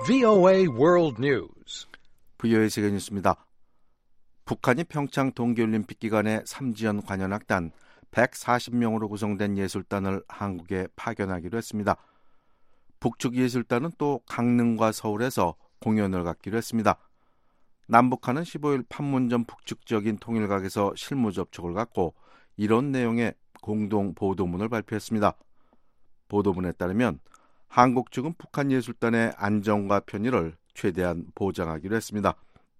VOA World News. VOA 세계 뉴스입니다. 북한이 평창 동계올림픽 기간에 삼지연 관현악단 140명으로 구성된 예술단을 한국에 파견하기로 했습니다. 북측 예술단은 또 강릉과 서울에서 공연을 갖기로 했습니다. 남북한은 15일 판문점 북측적인 통일각에서 실무 접촉을 갖고 이런 내용의 공동 보도문을 발표했습니다. 보도문에 따르면 한국 측은 북한 예술단의 안정과 편의를 최대한 보장하기로 했습니다.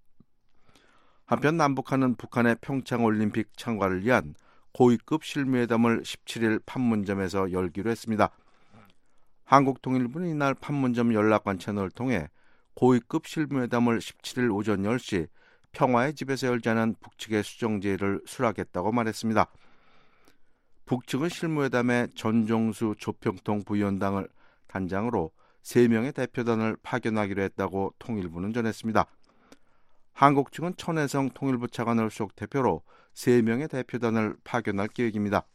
한편 남북한은 북한의 평창올림픽 참가를 위한 고위급 실무회담을 17일 판문점에서 열기로 했습니다. 한국통일부는 이날 판문점 연락관 채널을 통해 고위급 실무회담을 17일 오전 10시 평화의 집에서 열자는 북측의 수정제의를 수락했다고 말했습니다. 북측은 실무회담에 전종수 조평통 부위원장을 단장으로 3명의 대표단을 파견하기로 했다고 통일부는 전했습니다. 한국 측은 천혜성 통일부 차관을 수석 대표로 3명의 대표단을 파견할 계획입니다.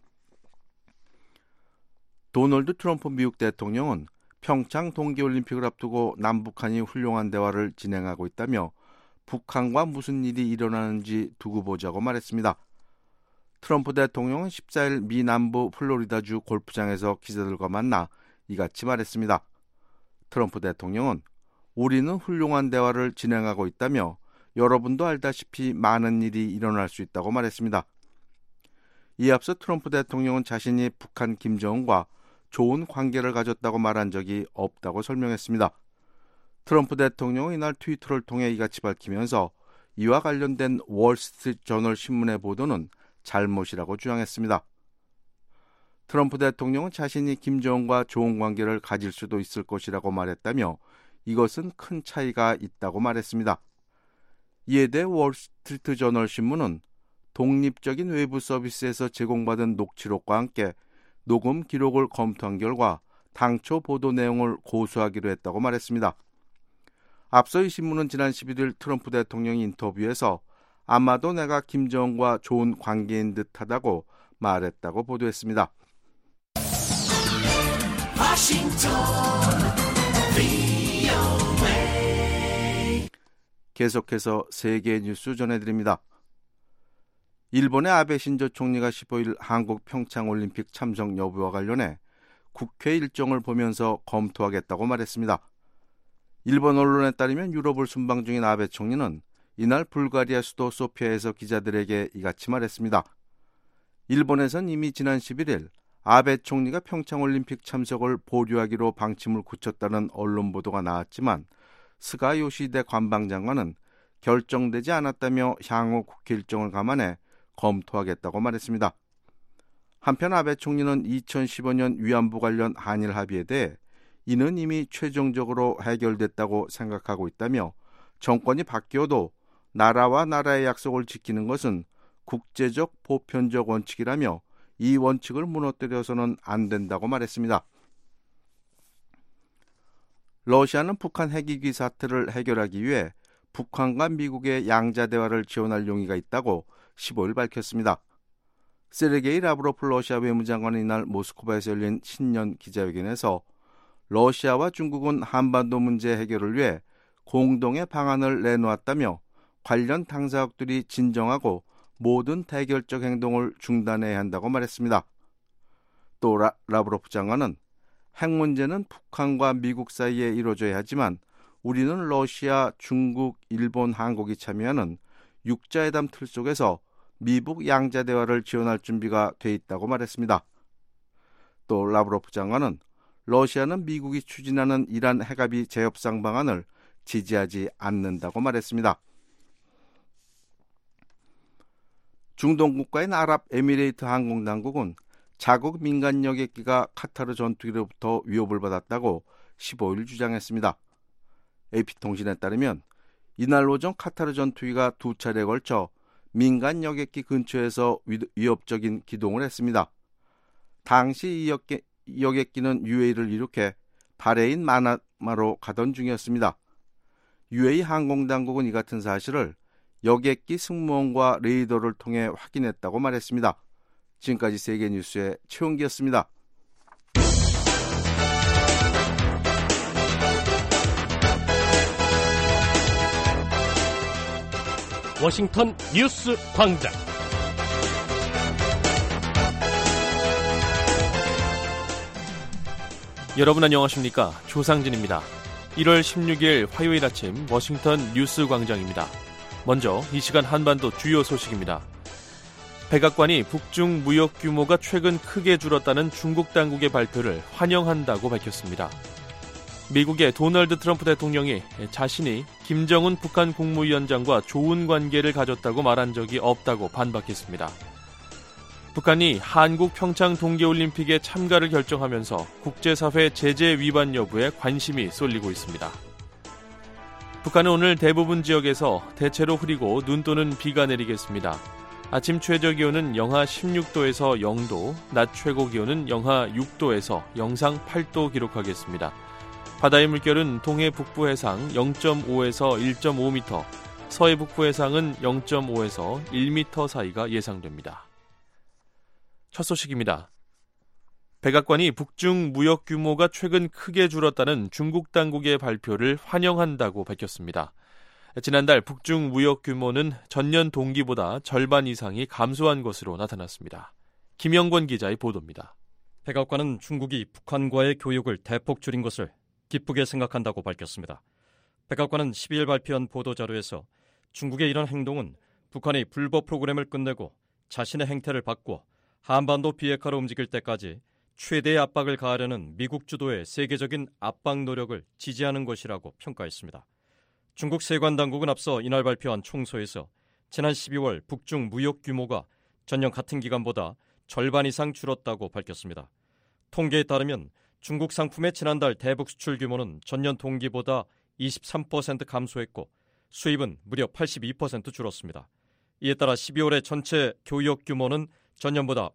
도널드 트럼프 미국 대통령은 평창 동계올림픽을 앞두고 남북한이 훌륭한 대화를 진행하고 있다며 북한과 무슨 일이 일어나는지 두고 보자고 말했습니다. 트럼프 대통령은 14일 미 남부 플로리다주 골프장에서 기자들과 만나 이같이 말했습니다. 트럼프 대통령은 우리는 훌륭한 대화를 진행하고 있다며 여러분도 알다시피 많은 일이 일어날 수 있다고 말했습니다. 이에 앞서 트럼프 대통령은 자신이 북한 김정은과 좋은 관계를 가졌다고 말한 적이 없다고 설명했습니다. 트럼프 대통령은 이날 트위터를 통해 이같이 밝히면서 이와 관련된 월스트리트 저널 신문의 보도는 잘못이라고 주장했습니다. 트럼프 대통령은 자신이 김정은과 좋은 관계를 가질 수도 있을 것이라고 말했다며 이것은 큰 차이가 있다고 말했습니다. 이에 대해 월스트리트 저널 신문은 독립적인 외부 서비스에서 제공받은 녹취록과 함께 녹음 기록을 검토한 결과 당초 보도 내용을 고수하기로 했다고 말했습니다. 앞서 이 신문은 지난 11일 트럼프 대통령이 인터뷰에서 아마도 내가 김정은과 좋은 관계인 듯하다고 말했다고 보도했습니다. 계속해서 세계 뉴스 전해드립니다. 일본의 아베 신조 총리가 15일 한국 평창올림픽 참석 여부와 관련해 국회 일정을 보면서 검토하겠다고 말했습니다. 일본 언론에 따르면 유럽을 순방 중인 아베 총리는 이날 불가리아 수도 소피아에서 기자들에게 이같이 말했습니다. 일본에선 이미 지난 11일 아베 총리가 평창올림픽 참석을 보류하기로 방침을 굳혔다는 언론 보도가 나왔지만 스가 요시히데 관방장관은 결정되지 않았다며 향후 국회 일정을 감안해 검토하겠다고 말했습니다. 한편 아베 총리는 2015년 위안부 관련 한일 합의에 대해 이는 이미 최종적으로 해결됐다고 생각하고 있다며 정권이 바뀌어도 나라와 나라의 약속을 지키는 것은 국제적 보편적 원칙이라며 이 원칙을 무너뜨려서는 안 된다고 말했습니다. 러시아는 북한 핵위기 사태를 해결하기 위해 북한과 미국의 양자 대화를 지원할 용의가 있다고 15일 밝혔습니다. 세르게이 라브로프 러시아 외무장관은 이날 모스크바에서 열린 신년 기자회견에서 러시아와 중국은 한반도 문제 해결을 위해 공동의 방안을 내놓았다며 관련 당사국들이 진정하고 모든 대결적 행동을 중단해야 한다고 말했습니다. 또 라브로프 장관은 핵 문제는 북한과 미국 사이에 이루어져야 하지만 우리는 러시아, 중국, 일본, 한국이 참여하는 육자회담 틀 속에서 미북 양자 대화를 지원할 준비가 돼 있다고 말했습니다. 또 라브로프 장관은 러시아는 미국이 추진하는 이란 핵합의 재협상 방안을 지지하지 않는다고 말했습니다. 중동 국가인 아랍에미레이트 항공당국은 자국 민간 여객기가 카타르 전투기로부터 위협을 받았다고 15일 주장했습니다. AP통신에 따르면 이날 오전 카타르 전투기가 2차례에 걸쳐 민간 여객기 근처에서 위협적인 기동을 했습니다. 당시 이 여객기는 UAE를 이륙해 바레인 마나마로 가던 중이었습니다. UAE 항공당국은 이 같은 사실을 여객기 승무원과 레이더를 통해 확인했다고 말했습니다. 지금까지 세계뉴스의 최용기였습니다. 워싱턴 뉴스 광장. 여러분 안녕하십니까? 조상진입니다. 1월 16일 화요일 아침 워싱턴 뉴스 광장입니다. 먼저 이 시간 한반도 주요 소식입니다. 백악관이 북중 무역 규모가 최근 크게 줄었다는 중국 당국의 발표를 환영한다고 밝혔습니다. 미국의 도널드 트럼프 대통령이 자신이 김정은 북한 국무위원장과 좋은 관계를 가졌다고 말한 적이 없다고 반박했습니다. 북한이 한국 평창 동계올림픽에 참가를 결정하면서 국제사회 제재 위반 여부에 관심이 쏠리고 있습니다. 북한은 오늘 대부분 지역에서 대체로 흐리고 눈 또는 비가 내리겠습니다. 아침 최저기온은 영하 16도에서 0도, 낮 최고기온은 영하 6도에서 영상 8도 기록하겠습니다. 바다의 물결은 동해 북부 해상 0.5에서 1.5m, 서해 북부 해상은 0.5에서 1m 사이가 예상됩니다. 첫 소식입니다. 백악관이 북중 무역 규모가 최근 크게 줄었다는 중국 당국의 발표를 환영한다고 밝혔습니다. 지난달 북중 무역 규모는 전년 동기보다 절반 이상이 감소한 것으로 나타났습니다. 김영권 기자의 보도입니다. 백악관은 중국이 북한과의 교역을 대폭 줄인 것을 기쁘게 생각한다고 밝혔습니다. 백악관은 12일 발표한 보도자료에서 중국의 이런 행동은 북한이 불법 프로그램을 끝내고 자신의 행태를 바꿔 한반도 비핵화로 움직일 때까지 최대의 압박을 가하려는 미국 주도의 세계적인 압박 노력을 지지하는 것이라고 평가했습니다. 중국 세관 당국은 앞서 이날 발표한 총서에서 지난 12월 북중 무역 규모가 전년 같은 기간보다 절반 이상 줄었다고 밝혔습니다. 통계에 따르면 중국 상품의 지난달 대북 수출 규모는 전년 동기보다 23% 감소했고 수입은 무려 82% 줄었습니다. 이에 따라 12월의 전체 교역 규모는 전년보다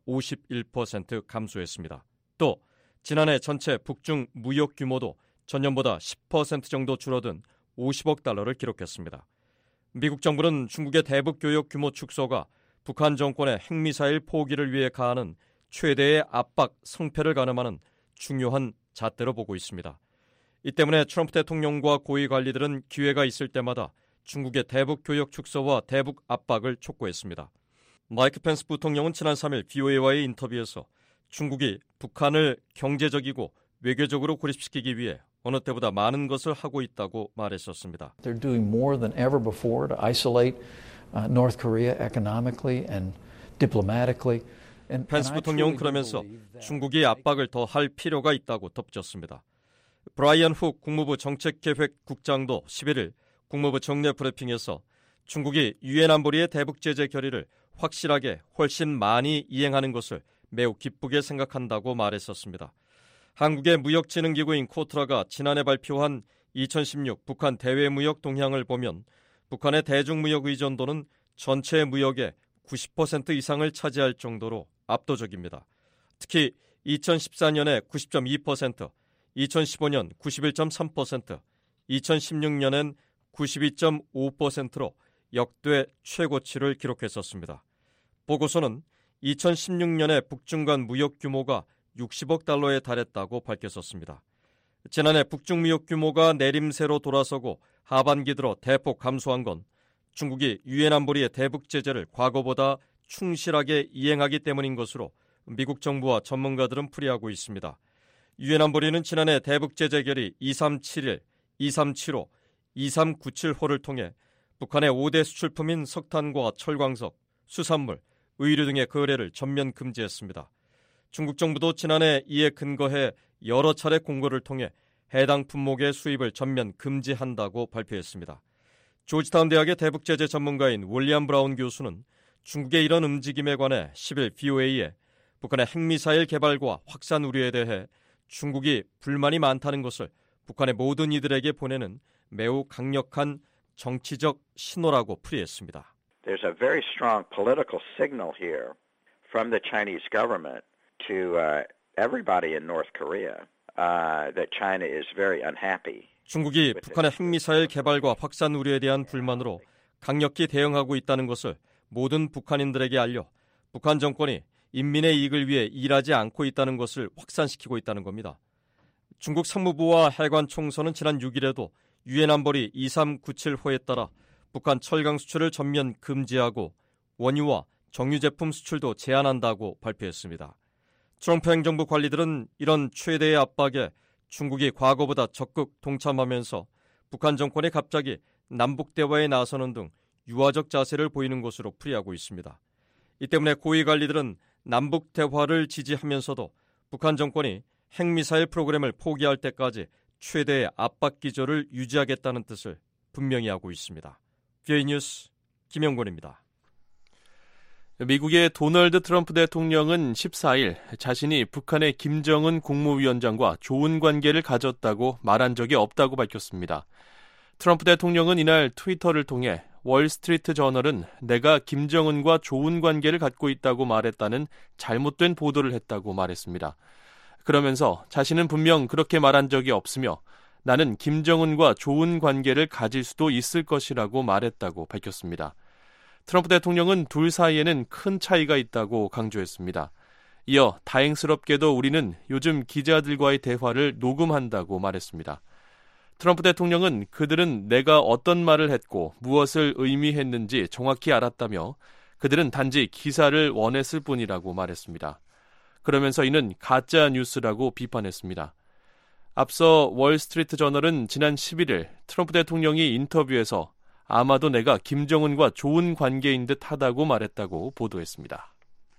51% 감소했습니다. 또 지난해 전체 북중 무역 규모도 전년보다 10% 정도 줄어든 50억 달러를 기록했습니다. 미국 정부는 중국의 대북 교역 규모 축소가 북한 정권의 핵미사일 포기를 위해 가하는 최대의 압박 성패를 가늠하는 중요한 잣대로 보고 있습니다. 이 때문에 트럼프 대통령과 고위 관리들은 기회가 있을 때마다 중국의 대북 교역 축소와 대북 압박을 촉구했습니다. 마이크 펜스 부통령은 지난 3일 VOA와의 인터뷰에서 중국이 북한을 경제적이고 외교적으로 고립시키기 위해 어느 때보다 많은 것을 하고 있다고 말했었습니다. They're doing more than ever before to isolate North Korea economically and diplomatically. 펜스 부통령은 그러면서 중국이 압박을 더 할 필요가 있다고 덧붙였습니다. 브라이언 훅 국무부 정책계획국장도 11일 국무부 정례 브리핑에서 중국이 유엔 안보리의 대북 제재 결의를 확실하게 훨씬 많이 이행하는 것을 매우 기쁘게 생각한다고 말했었습니다. 한국의 무역진흥기구인 코트라가 지난해 발표한 2016 북한 대외무역 동향을 보면 북한의 대중무역 의존도는 전체 무역의 90% 이상을 차지할 정도로 압도적입니다. 특히 2014년에 90.2%, 2015년 91.3%, 2016년엔 92.5%로 역대 최고치를 기록했었습니다. 보고서는 2016년에 북중 간 무역 규모가 60억 달러에 달했다고 밝혔었습니다. 지난해 북중 무역 규모가 내림세로 돌아서고 하반기 들어 대폭 감소한 건 중국이 유엔 안보리의 대북 제재를 과거보다 충실하게 이행하기 때문인 것으로 미국 정부와 전문가들은 풀이하고 있습니다. 유엔 안보리는 지난해 대북 제재 결의 2371, 2375, 2397호를 통해 북한의 5대 수출품인 석탄과 철광석, 수산물, 의류 등의 거래를 전면 금지했습니다. 중국 정부도 지난해 이에 근거해 여러 차례 공고를 통해 해당 품목의 수입을 전면 금지한다고 발표했습니다. 조지타운 대학의 대북 제재 전문가인 윌리엄 브라운 교수는 중국의 이런 움직임에 관해 10일 VOA에 북한의 핵미사일 개발과 확산 우려에 대해 중국이 불만이 많다는 것을 북한의 모든 이들에게 보내는 매우 강력한 정치적 신호라고 풀이했습니다. There's a very strong political signal here from the Chinese government to everybody in North Korea that China is very unhappy. 중국이 북한의 핵미사일 개발과 확산 우려에 대한 불만으로 강력히 대응하고 있다는 것을 모든 북한인들에게 알려 북한 정권이 인민의 이익을 위해 일하지 않고 있다는 것을 확산시키고 있다는 겁니다. 중국 상무부와 해관 총서는 지난 6일에도 유엔 안보리 2397호에 따라 북한 철강 수출을 전면 금지하고 원유와 정유 제품 수출도 제한한다고 발표했습니다. 트럼프 행정부 관리들은 이런 최대의 압박에 중국이 과거보다 적극 동참하면서 북한 정권이 갑자기 남북 대화에 나서는 등 유화적 자세를 보이는 것으로 풀이하고 있습니다. 이 때문에 고위 관리들은 남북 대화를 지지하면서도 북한 정권이 핵미사일 프로그램을 포기할 때까지 최대의 압박 기조를 유지하겠다는 뜻을 분명히 하고 있습니다. VOA 뉴스 김영권입니다. 미국의 도널드 트럼프 대통령은 14일 자신이 북한의 김정은 국무위원장과 좋은 관계를 가졌다고 말한 적이 없다고 밝혔습니다. 트럼프 대통령은 이날 트위터를 통해 월스트리트 저널은 내가 김정은과 좋은 관계를 갖고 있다고 말했다는 잘못된 보도를 했다고 말했습니다. 그러면서 자신은 분명 그렇게 말한 적이 없으며 나는 김정은과 좋은 관계를 가질 수도 있을 것이라고 말했다고 밝혔습니다. 트럼프 대통령은 둘 사이에는 큰 차이가 있다고 강조했습니다. 이어 다행스럽게도 우리는 요즘 기자들과의 대화를 녹음한다고 말했습니다. 트럼프 대통령은 그들은 내가 어떤 말을 했고 무엇을 의미했는지 정확히 알았다며 그들은 단지 기사를 원했을 뿐이라고 말했습니다. 그러면서 이는 가짜 뉴스라고 비판했습니다. 앞서 월스트리트 저널은 지난 11일 트럼프 대통령이 인터뷰에서 아마도 내가 김정은과 좋은 관계인 듯 하다고 말했다고 보도했습니다.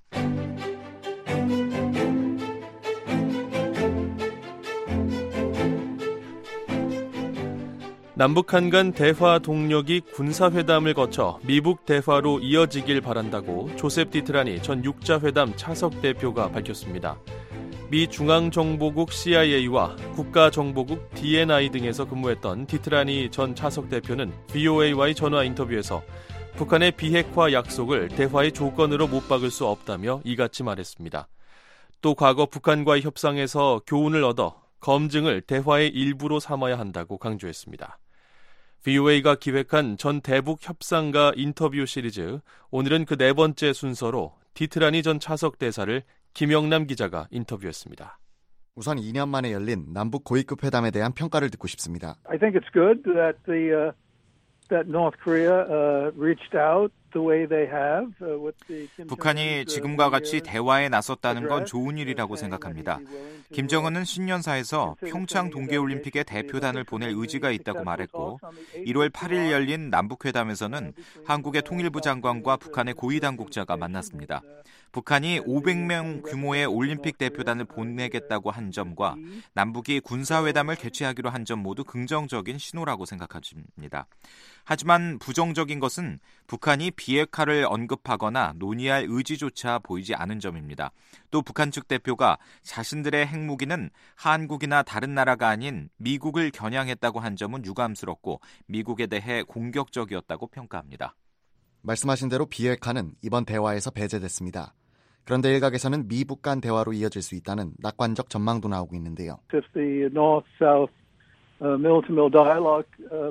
남북한 간 대화 동력이 군사회담을 거쳐 미북 대화로 이어지길 바란다고 조셉 디트라니 전 육자회담 차석 대표가 밝혔습니다. 미 중앙정보국 CIA와 국가정보국 DNI 등에서 근무했던 디트라니 전 차석 대표는 VOA와의 전화 인터뷰에서 북한의 비핵화 약속을 대화의 조건으로 못 박을 수 없다며 이같이 말했습니다. 또 과거 북한과의 협상에서 교훈을 얻어 검증을 대화의 일부로 삼아야 한다고 강조했습니다. VOA가 기획한 전 대북 협상가 인터뷰 시리즈, 오늘은 그 네 번째 순서로 디트라니 전 차석 대사를 김영남 기자가 인터뷰했습니다. 우선 2년 만에 열린 남북 고위급 회담에 대한 평가를 듣고 싶습니다. I think it's good that that North Korea reached out the way they have with the 북한이 지금과 같이 대화에 나섰다는 건 좋은 일이라고 생각합니다. 김정은은 신년사에서 평창 동계올림픽에 대표단을 보낼 의지가 있다고 말했고 1월 8일 열린 남북회담에서는 한국의 통일부 장관과 북한의 고위당국자가 만났습니다. 북한이 500명 규모의 올림픽 대표단을 보내겠다고 한 점과 남북이 군사회담을 개최하기로 한 점 모두 긍정적인 신호라고 생각합니다. 하지만 부정적인 것은 북한이 비핵화를 언급하거나 논의할 의지조차 보이지 않은 점입니다. 또 북한 측 대표가 자신들의 핵무기는 한국이나 다른 나라가 아닌 미국을 겨냥했다고 한 점은 유감스럽고 미국에 대해 공격적이었다고 평가합니다. 말씀하신 대로 비핵화는 이번 대화에서 배제됐습니다. 그런데 일각에서는 미북 간 대화로 이어질 수 있다는 낙관적 전망도 나오고 있는데요. If the North-South mill-to-mill dialogue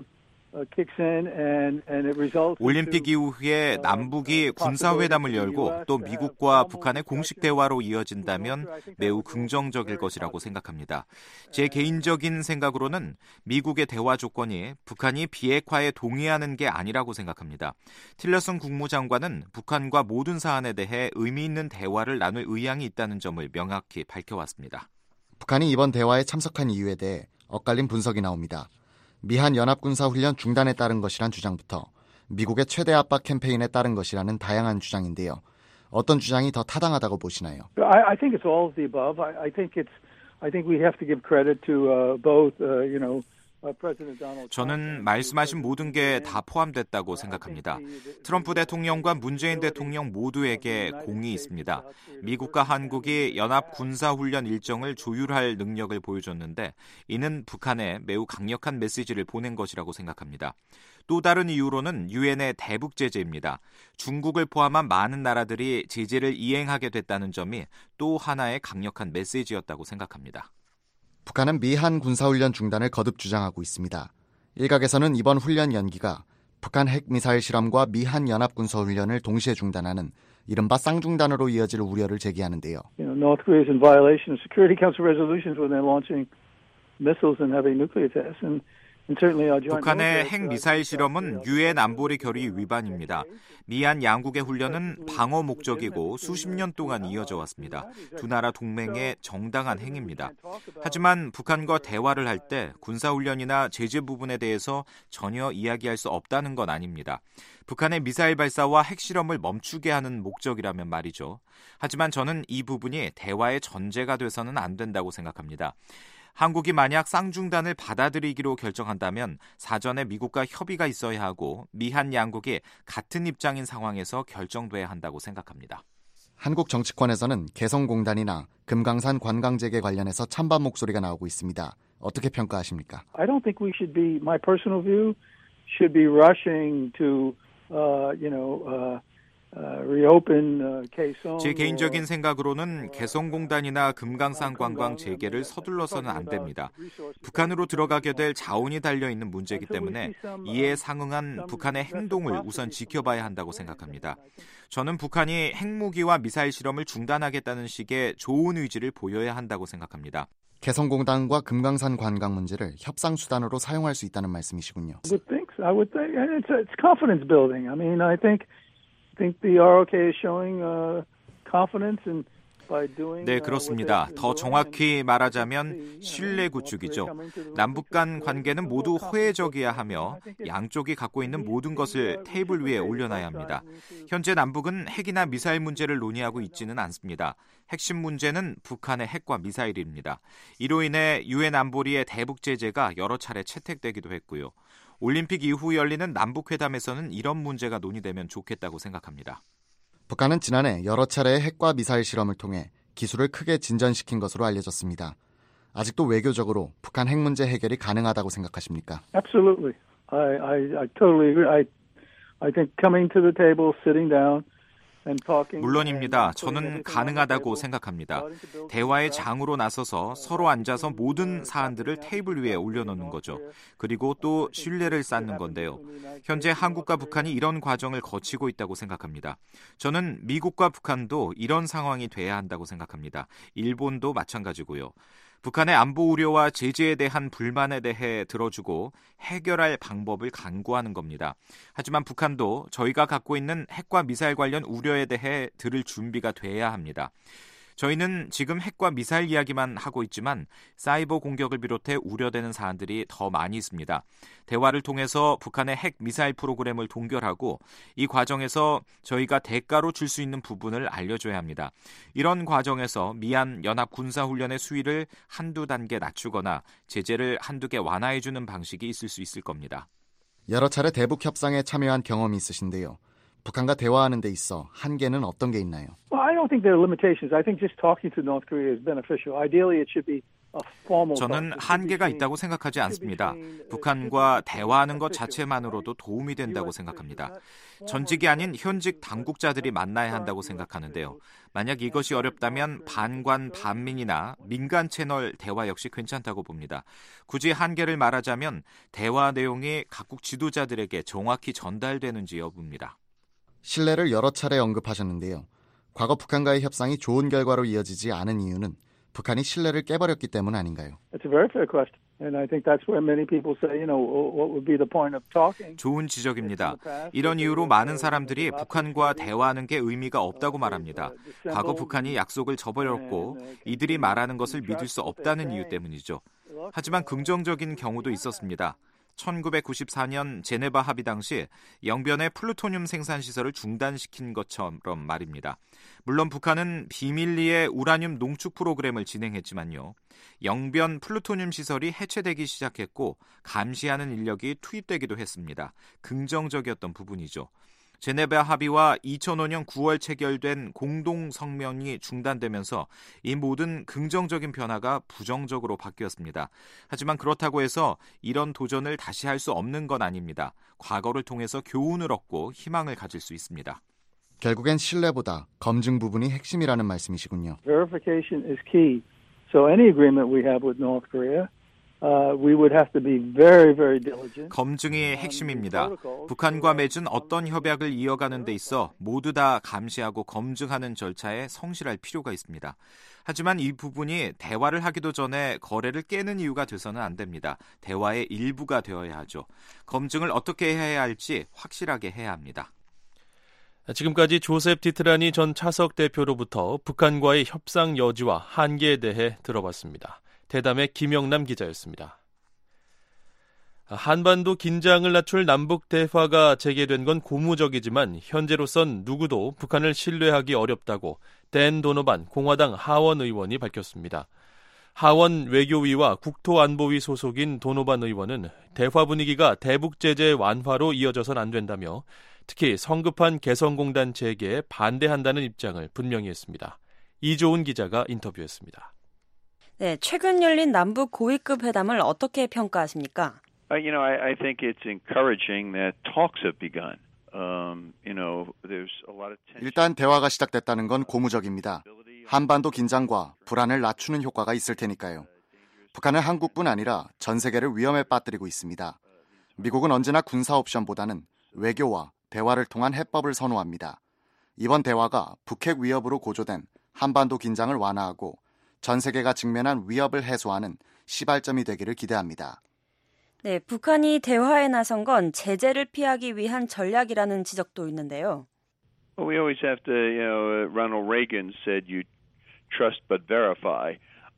올림픽 이후에 남북이 군사회담을 열고 또 미국과 북한의 공식 대화로 이어진다면 매우 긍정적일 것이라고 생각합니다. 제 개인적인 생각으로는 미국의 대화 조건이 북한이 비핵화에 동의하는 게 아니라고 생각합니다. 틸러슨 국무장관은 북한과 모든 사안에 대해 의미 있는 대화를 나눌 의향이 있다는 점을 명확히 밝혀왔습니다. 북한이 이번 대화에 참석한 이유에 대해 엇갈린 분석이 나옵니다. 미한 연합군사훈련 중단에 따른 것이란 주장부터 미국의 최대 압박 캠페인에 따른 것이라는 다양한 주장인데요. 어떤 주장이 더 타당하다고 보시나요? I think it's all of the above. I think we have to give credit to both, 저는 말씀하신 모든 게 다 포함됐다고 생각합니다. 트럼프 대통령과 문재인 대통령 모두에게 공이 있습니다. 미국과 한국이 연합 군사훈련 일정을 조율할 능력을 보여줬는데 이는 북한에 매우 강력한 메시지를 보낸 것이라고 생각합니다. 또 다른 이유로는 유엔의 대북 제재입니다. 중국을 포함한 많은 나라들이 제재를 이행하게 됐다는 점이 또 하나의 강력한 메시지였다고 생각합니다. 북한은 미한 군사훈련 중단을 거듭 주장하고 있습니다. 일각에서는 이번 훈련 연기가 북한 핵미사일 실험과 미한 연합군사훈련을 동시에 중단하는 이른바 쌍중단으로 이어질 우려를 제기하는데요. North Korea is in violation of Security Council resolutions when they're launching missiles and having nuclear tests, and 북한의 핵미사일 실험은 유엔 안보리 결의 위반입니다. 미한 양국의 훈련은 방어 목적이고 수십 년 동안 이어져 왔습니다. 두 나라 동맹의 정당한 행위입니다. 하지만 북한과 대화를 할 때 군사훈련이나 제재 부분에 대해서 전혀 이야기할 수 없다는 건 아닙니다. 북한의 미사일 발사와 핵실험을 멈추게 하는 목적이라면 말이죠. 하지만 저는 이 부분이 대화의 전제가 돼서는 안 된다고 생각합니다. 한국이 만약 쌍중단을 받아들이기로 결정한다면 사전에 미국과 협의가 있어야 하고 미한 양국이 같은 입장인 상황에서 결정돼야 한다고 생각합니다. 한국 정치권에서는 개성공단이나 금강산 관광재개 관련해서 찬반 목소리가 나오고 있습니다. 어떻게 평가하십니까? I don't think we should be, my personal view, should be rushing to, reopen Kaesong. 제 개인적인 생각으로는 개성공단이나 금강산 관광 재개를 서둘러서는 안 됩니다. 북한으로 들어가게 될 자원이 달려있는 문제이기 때문에 이에 상응한 북한의 행동을 우선 지켜봐야 한다고 생각합니다. 저는 북한이 핵무기와 미사일 실험을 중단하겠다는 식의 좋은 의지를 보여야 한다고 생각합니다. 개성공단과 금강산 관광 문제를 협상 수단으로 사용할 수 있다는 말씀이시군요. I would think it's confidence building. I mean, I think the ROK is showing confidence and by doing. 네, 그렇습니다. 더 정확히 말하자면 신뢰 구축이죠. 남북 간 관계는 모두 호혜적이어야 하며 양쪽이 갖고 있는 모든 것을 테이블 위에 올려놔야 합니다. 현재 남북은 핵이나 미사일 문제를 논의하고 있지는 않습니다. 핵심 문제는 북한의 핵과 미사일입니다. 이로 인해 유엔 안보리의 대북 제재가 여러 차례 채택되기도 했고요. 올림픽 이후 열리는 남북회담에서는 이런 문제가 논의되면 좋겠다고 생각합니다. 북한은 지난해 여러 차례의 핵과 미사일 실험을 통해 기술을 크게 진전시킨 것으로 알려졌습니다. 아직도 외교적으로 북한 핵 문제 해결이 가능하다고 생각하십니까? Absolutely. I totally agree. I think coming to the table, sitting down, 물론입니다. 저는 가능하다고 생각합니다. 대화의 장으로 나서서 서로 앉아서 모든 사안들을 테이블 위에 올려놓는 거죠. 그리고 또 신뢰를 쌓는 건데요. 현재 한국과 북한이 이런 과정을 거치고 있다고 생각합니다. 저는 미국과 북한도 이런 상황이 돼야 한다고 생각합니다. 일본도 마찬가지고요. 북한의 안보 우려와 제재에 대한 불만에 대해 들어주고 해결할 방법을 강구하는 겁니다. 하지만 북한도 저희가 갖고 있는 핵과 미사일 관련 우려에 대해 들을 준비가 돼야 합니다. 저희는 지금 핵과 미사일 이야기만 하고 있지만 사이버 공격을 비롯해 우려되는 사안들이 더 많이 있습니다. 대화를 통해서 북한의 핵 미사일 프로그램을 동결하고 이 과정에서 저희가 대가로 줄 수 있는 부분을 알려줘야 합니다. 이런 과정에서 미한 연합 군사훈련의 수위를 한두 단계 낮추거나 제재를 한두 개 완화해주는 방식이 있을 수 있을 겁니다. 여러 차례 대북 협상에 참여한 경험이 있으신데요. 북한과 대화하는 데 있어 한계는 어떤 게 있나요? Well, I don't think there are limitations. I think just talking to North Korea is beneficial. Ideally, it should be a formal. 저는 한계가 있다고 생각하지 않습니다. 북한과 대화하는 것 자체만으로도 도움이 된다고 생각합니다. 전직이 아닌 현직 당국자들이 만나야 한다고 생각하는데요. 만약 이것이 어렵다면 반관 반민이나 민간 채널 대화 역시 괜찮다고 봅니다. 굳이 한계를 말하자면 대화 내용이 각국 지도자들에게 정확히 전달되는지 여부입니다. 신뢰를 여러 차례 언급하셨는데요. 과거 북한과의 협상이 좋은 결과로 이어지지 않은 이유는 북한이 신뢰를 깨버렸기 때문 아닌가요? It's a very fair question. And I think that's where many people say, what would be the point of talking? 좋은 지적입니다. 이런 이유로 많은 사람들이 북한과 대화하는 게 의미가 없다고 말합니다. 과거 북한이 약속을 저버렸고 이들이 말하는 것을 믿을 수 없다는 이유 때문이죠. 하지만 긍정적인 경우도 있었습니다. 1994년 제네바 합의 당시 영변의 플루토늄 생산 시설을 중단시킨 것처럼 말입니다. 물론 북한은 비밀리에 우라늄 농축 프로그램을 진행했지만요. 영변 플루토늄 시설이 해체되기 시작했고 감시하는 인력이 투입되기도 했습니다. 긍정적이었던 부분이죠. 제네바 합의와 2005년 9월 체결된 공동성명이 중단되면서 이 모든 긍정적인 변화가 부정적으로 바뀌었습니다. 하지만 그렇다고 해서 이런 도전을 다시 할 수 없는 건 아닙니다. 과거를 통해서 교훈을 얻고 희망을 가질 수 있습니다. 결국엔 신뢰보다 검증 부분이 핵심이라는 말씀이시군요. Verification is key. So any agreement we have with North Korea, we would have to be very, very diligent. 검증이 핵심입니다. 북한과 맺은 어떤 협약을 이어가는 데 있어 모두 다 감시하고 검증하는 절차에 성실할 필요가 있습니다. 하지만 이 부분이 대화를 하기도 전에 거래를 깨는 이유가 돼서는 안 됩니다. 대화의 일부가 되어야 하죠. 검증을 어떻게 해야 할지 확실하게 해야 합니다. 지금까지 조셉 디트라니 전 차석 대표로부터 북한과의 협상 여지와 한계에 대해 들어봤습니다. 대담의 김영남 기자였습니다. 한반도 긴장을 낮출 남북 대화가 재개된 건 고무적이지만 현재로선 누구도 북한을 신뢰하기 어렵다고 댄 도노반 공화당 하원 의원이 밝혔습니다. 하원 외교위와 국토안보위 소속인 도노반 의원은 대화 분위기가 대북 제재 완화로 이어져선 안 된다며 특히 성급한 개성공단 재개에 반대한다는 입장을 분명히 했습니다. 이조은 기자가 인터뷰했습니다. 네, 최근 열린 남북 고위급 회담을 어떻게 평가하십니까? I think it's encouraging that talks have begun. 일단 대화가 시작됐다는 건 고무적입니다. 한반도 긴장과 불안을 낮추는 효과가 있을 테니까요. 북한은 한국뿐 아니라 전 세계를 위험에 빠뜨리고 있습니다. 미국은 언제나 군사 옵션보다는 외교와 대화를 통한 해법을 선호합니다. 이번 대화가 북핵 위협으로 고조된 한반도 긴장을 완화하고 전 세계가 직면한 위협을 해소하는 시발점이 되기를 기대합니다. 네, 북한이 대화에 나선 건 제재를 피하기 위한 전략이라는 지적도 있는데요. We always have to, Ronald Reagan said you trust but verify.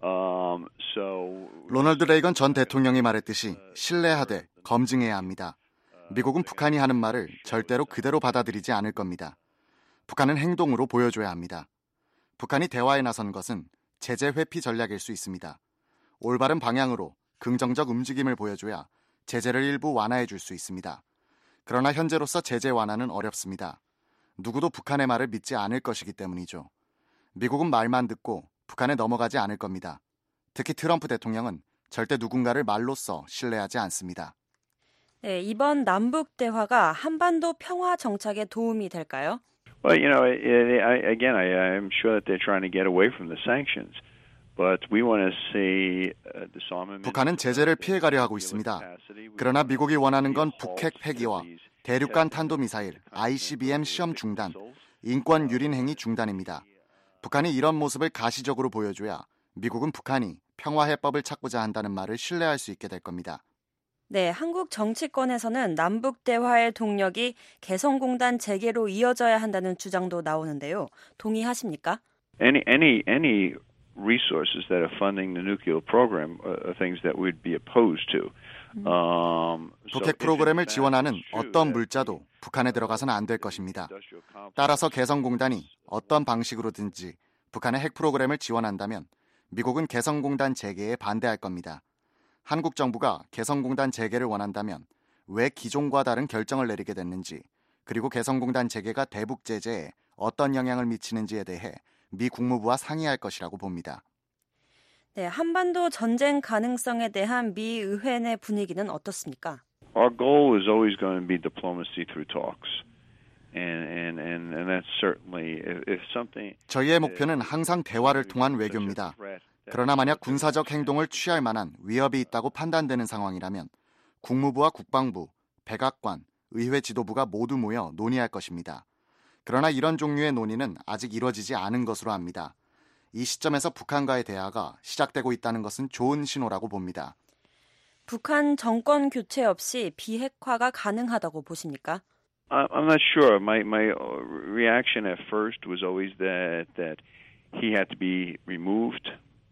로널드 레이건 전 대통령이 말했듯이 신뢰하되 검증해야 합니다. 미국은 북한이 하는 말을 절대로 그대로 받아들이지 않을 겁니다. 북한은 행동으로 보여줘야 합니다. 북한이 대화에 나선 것은 제재 회피 전략일 수 있습니다. 올바른 방향으로 긍정적 움직임을 보여줘야 제재를 일부 완화해 줄 수 있습니다. 그러나 현재로서 제재 완화는 어렵습니다. 누구도 북한의 말을 믿지 않을 것이기 때문이죠. 미국은 말만 듣고 북한에 넘어가지 않을 겁니다. 특히 트럼프 대통령은 절대 누군가를 말로써 신뢰하지 않습니다. 네, 이번 남북 대화가 한반도 평화 정착에 도움이 될까요? Well, I'm sure that they're trying to get away from the sanctions. But we want to see disarmament. 북한은 제재를 피해가려 하고 있습니다. 그러나 미국이 원하는 건 북핵 폐기와 대륙간 탄도미사일 ICBM 시험 중단, 인권 유린 행위 중단입니다. 북한이 이런 모습을 가시적으로 보여줘야 미국은 북한이 평화 해법을 찾고자 한다는 말을 신뢰할 수 있게 될 겁니다. 네, 한국 정치권에서는 남북 대화의 동력이 개성공단 재개로 이어져야 한다는 주장도 나오는데요. 동의하십니까? Any resources that are funding the nuclear program are things that we'd be opposed to. 북핵 프로그램을 지원하는 어떤 물자도 북한에 들어가서는 안 될 것입니다. 따라서 개성공단이 어떤 방식으로든지 북한의 핵 프로그램을 지원한다면 미국은 개성공단 재개에 반대할 겁니다. 한국 정부가 개성공단 재개를 원한다면 왜 기존과 다른 결정을 내리게 됐는지, 그리고 개성공단 재개가 대북 제재에 어떤 영향을 미치는지에 대해 미 국무부와 상의할 것이라고 봅니다. 네, 한반도 전쟁 가능성에 대한 미 의회 내 분위기는 어떻습니까? Our goal is always going to be diplomacy through talks. And that's certainly if something. 저희의 목표는 항상 대화를 통한 외교입니다. 그러나 만약 군사적 행동을 취할 만한 위협이 있다고 판단되는 상황이라면 국무부와 국방부, 백악관, 의회 지도부가 모두 모여 논의할 것입니다. 그러나 이런 종류의 논의는 아직 이루어지지 않은 것으로 압니다. 이 시점에서 북한과의 대화가 시작되고 있다는 것은 좋은 신호라고 봅니다. 북한 정권 교체 없이 비핵화가 가능하다고 보십니까? I'm not sure. My reaction at first was always that he had to be removed.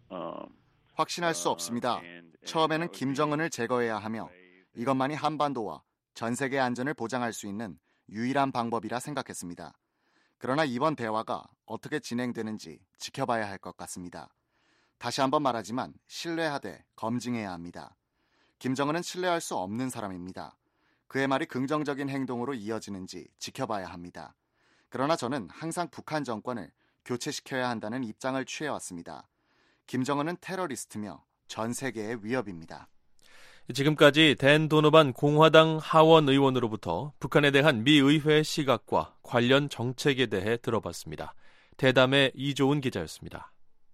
확신할 수 없습니다. 처음에는 김정은을 제거해야 하며 이것만이 한반도와 전 세계 안전을 보장할 수 있는 유일한 방법이라 생각했습니다. 그러나 이번 대화가 어떻게 진행되는지 지켜봐야 할 것 같습니다. 다시 한번 말하지만 신뢰하되 검증해야 합니다. 김정은은 신뢰할 수 없는 사람입니다. 그의 말이 긍정적인 행동으로 이어지는지 지켜봐야 합니다. 그러나 저는 항상 북한 정권을 교체시켜야 한다는 입장을 취해왔습니다. 김정은은 테러리스트며 전 세계의 위협입니다. 지금까지 댄 도노반 공화당 하원 의원으로부터 북한에 대한 미 의회의 시각과 관련 정책에 대해 들어봤습니다. 대담의 이조은 기자였습니다.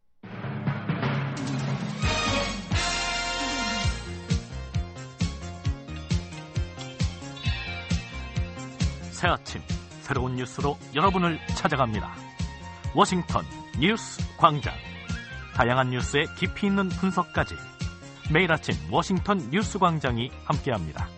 새 아침 새로운 뉴스로 여러분을 찾아갑니다. 워싱턴 뉴스 광장 다양한 뉴스에 깊이 있는 분석까지 매일 아침 워싱턴 뉴스광장이 함께합니다.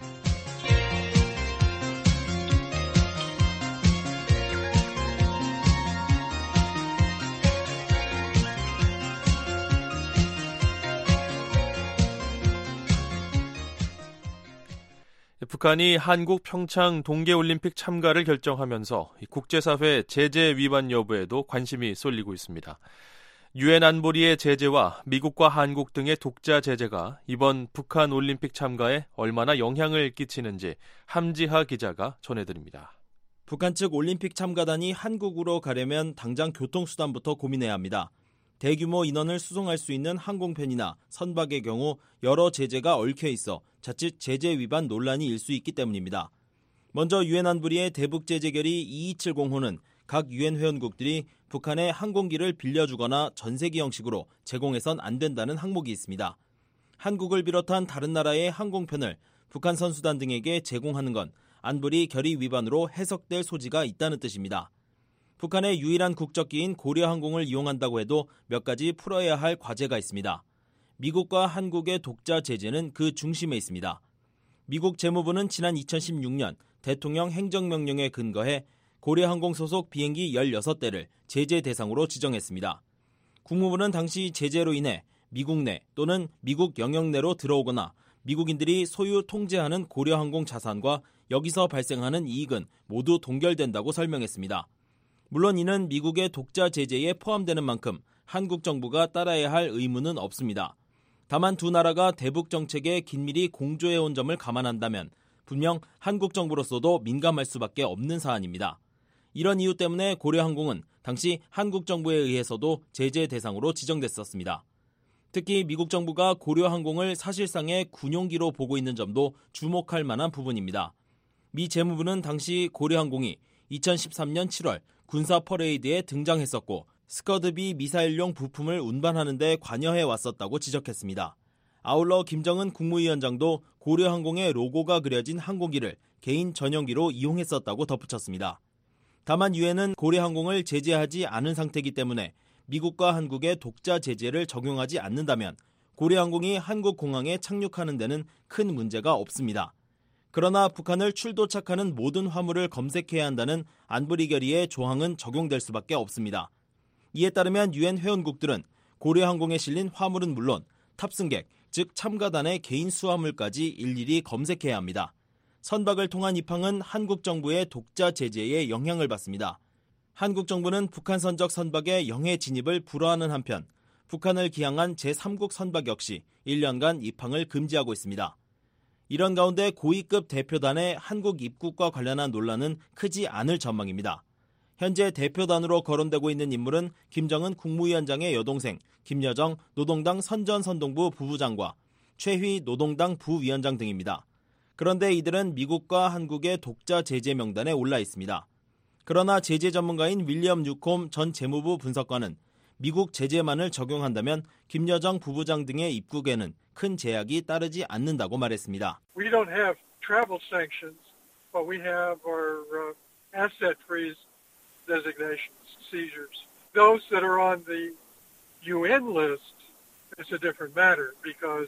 북한이 한국 평창 동계올림픽 참가를 결정하면서 국제사회 제재 위반 여부에도 관심이 쏠리고 있습니다. 유엔 안보리의 제재와 미국과 한국 등의 독자 제재가 이번 북한 올림픽 참가에 얼마나 영향을 끼치는지 함지하 기자가 전해드립니다. 북한 측 올림픽 참가단이 한국으로 가려면 당장 교통수단부터 고민해야 합니다. 대규모 인원을 수송할 수 있는 항공편이나 선박의 경우 여러 제재가 얽혀 있어 자칫 제재 위반 논란이 일 수 있기 때문입니다. 먼저 유엔 안보리의 대북 제재 결의 2270호는 각 유엔 회원국들이 북한에 항공기를 빌려주거나 전세기 형식으로 제공해선 안 된다는 항목이 있습니다. 한국을 비롯한 다른 나라의 항공편을 북한 선수단 등에게 제공하는 건 안보리 결의 위반으로 해석될 소지가 있다는 뜻입니다. 북한의 유일한 국적기인 고려항공을 이용한다고 해도 몇 가지 풀어야 할 과제가 있습니다. 미국과 한국의 독자 제재는 그 중심에 있습니다. 미국 재무부는 지난 2016년 대통령 행정명령에 근거해 고려항공 소속 비행기 16대를 제재 대상으로 지정했습니다. 국무부는 당시 제재로 인해 미국 내 또는 미국 영역 내로 들어오거나 미국인들이 소유 통제하는 고려항공 자산과 여기서 발생하는 이익은 모두 동결된다고 설명했습니다. 물론 이는 미국의 독자 제재에 포함되는 만큼 한국 정부가 따라야 할 의무는 없습니다. 다만 두 나라가 대북 정책에 긴밀히 공조해온 점을 감안한다면 분명 한국 정부로서도 민감할 수밖에 없는 사안입니다. 이런 이유 때문에 고려항공은 당시 한국 정부에 의해서도 제재 대상으로 지정됐었습니다. 특히 미국 정부가 고려항공을 사실상의 군용기로 보고 있는 점도 주목할 만한 부분입니다. 미 재무부는 당시 고려항공이 2013년 7월 군사 퍼레이드에 등장했었고 스커드비 미사일용 부품을 운반하는 데 관여해 왔었다고 지적했습니다. 아울러 김정은 국무위원장도 고려항공의 로고가 그려진 항공기를 개인 전용기로 이용했었다고 덧붙였습니다. 다만 유엔은 고려항공을 제재하지 않은 상태이기 때문에 미국과 한국의 독자 제재를 적용하지 않는다면 고려항공이 한국 공항에 착륙하는 데는 큰 문제가 없습니다. 그러나 북한을 출도착하는 모든 화물을 검색해야 한다는 안보리 결의의 조항은 적용될 수밖에 없습니다. 이에 따르면 유엔 회원국들은 고려항공에 실린 화물은 물론 탑승객, 즉 참가단의 개인 수화물까지 일일이 검색해야 합니다. 선박을 통한 입항은 한국 정부의 독자 제재에 영향을 받습니다. 한국 정부는 북한 선적 선박의 영해 진입을 불허하는 한편 북한을 기항한 제3국 선박 역시 1년간 입항을 금지하고 있습니다. 이런 가운데 고위급 대표단의 한국 입국과 관련한 논란은 크지 않을 전망입니다. 현재 대표단으로 거론되고 있는 인물은 김정은 국무위원장의 여동생 김여정 노동당 선전선동부 부부장과 최휘 노동당 부위원장 등입니다. 그런데 이들은 미국과 한국의 독자 제재 명단에 올라 있습니다. 그러나 제재 전문가인 윌리엄 뉴콤 전 재무부 분석관은 미국 제재만을 적용한다면 김여정 부부장 등의 입국에는 큰 제약이 따르지 않는다고 말했습니다. We don't have travel sanctions, but we have our asset freeze designations, seizures. Those that are on the UN list, it's a different matter because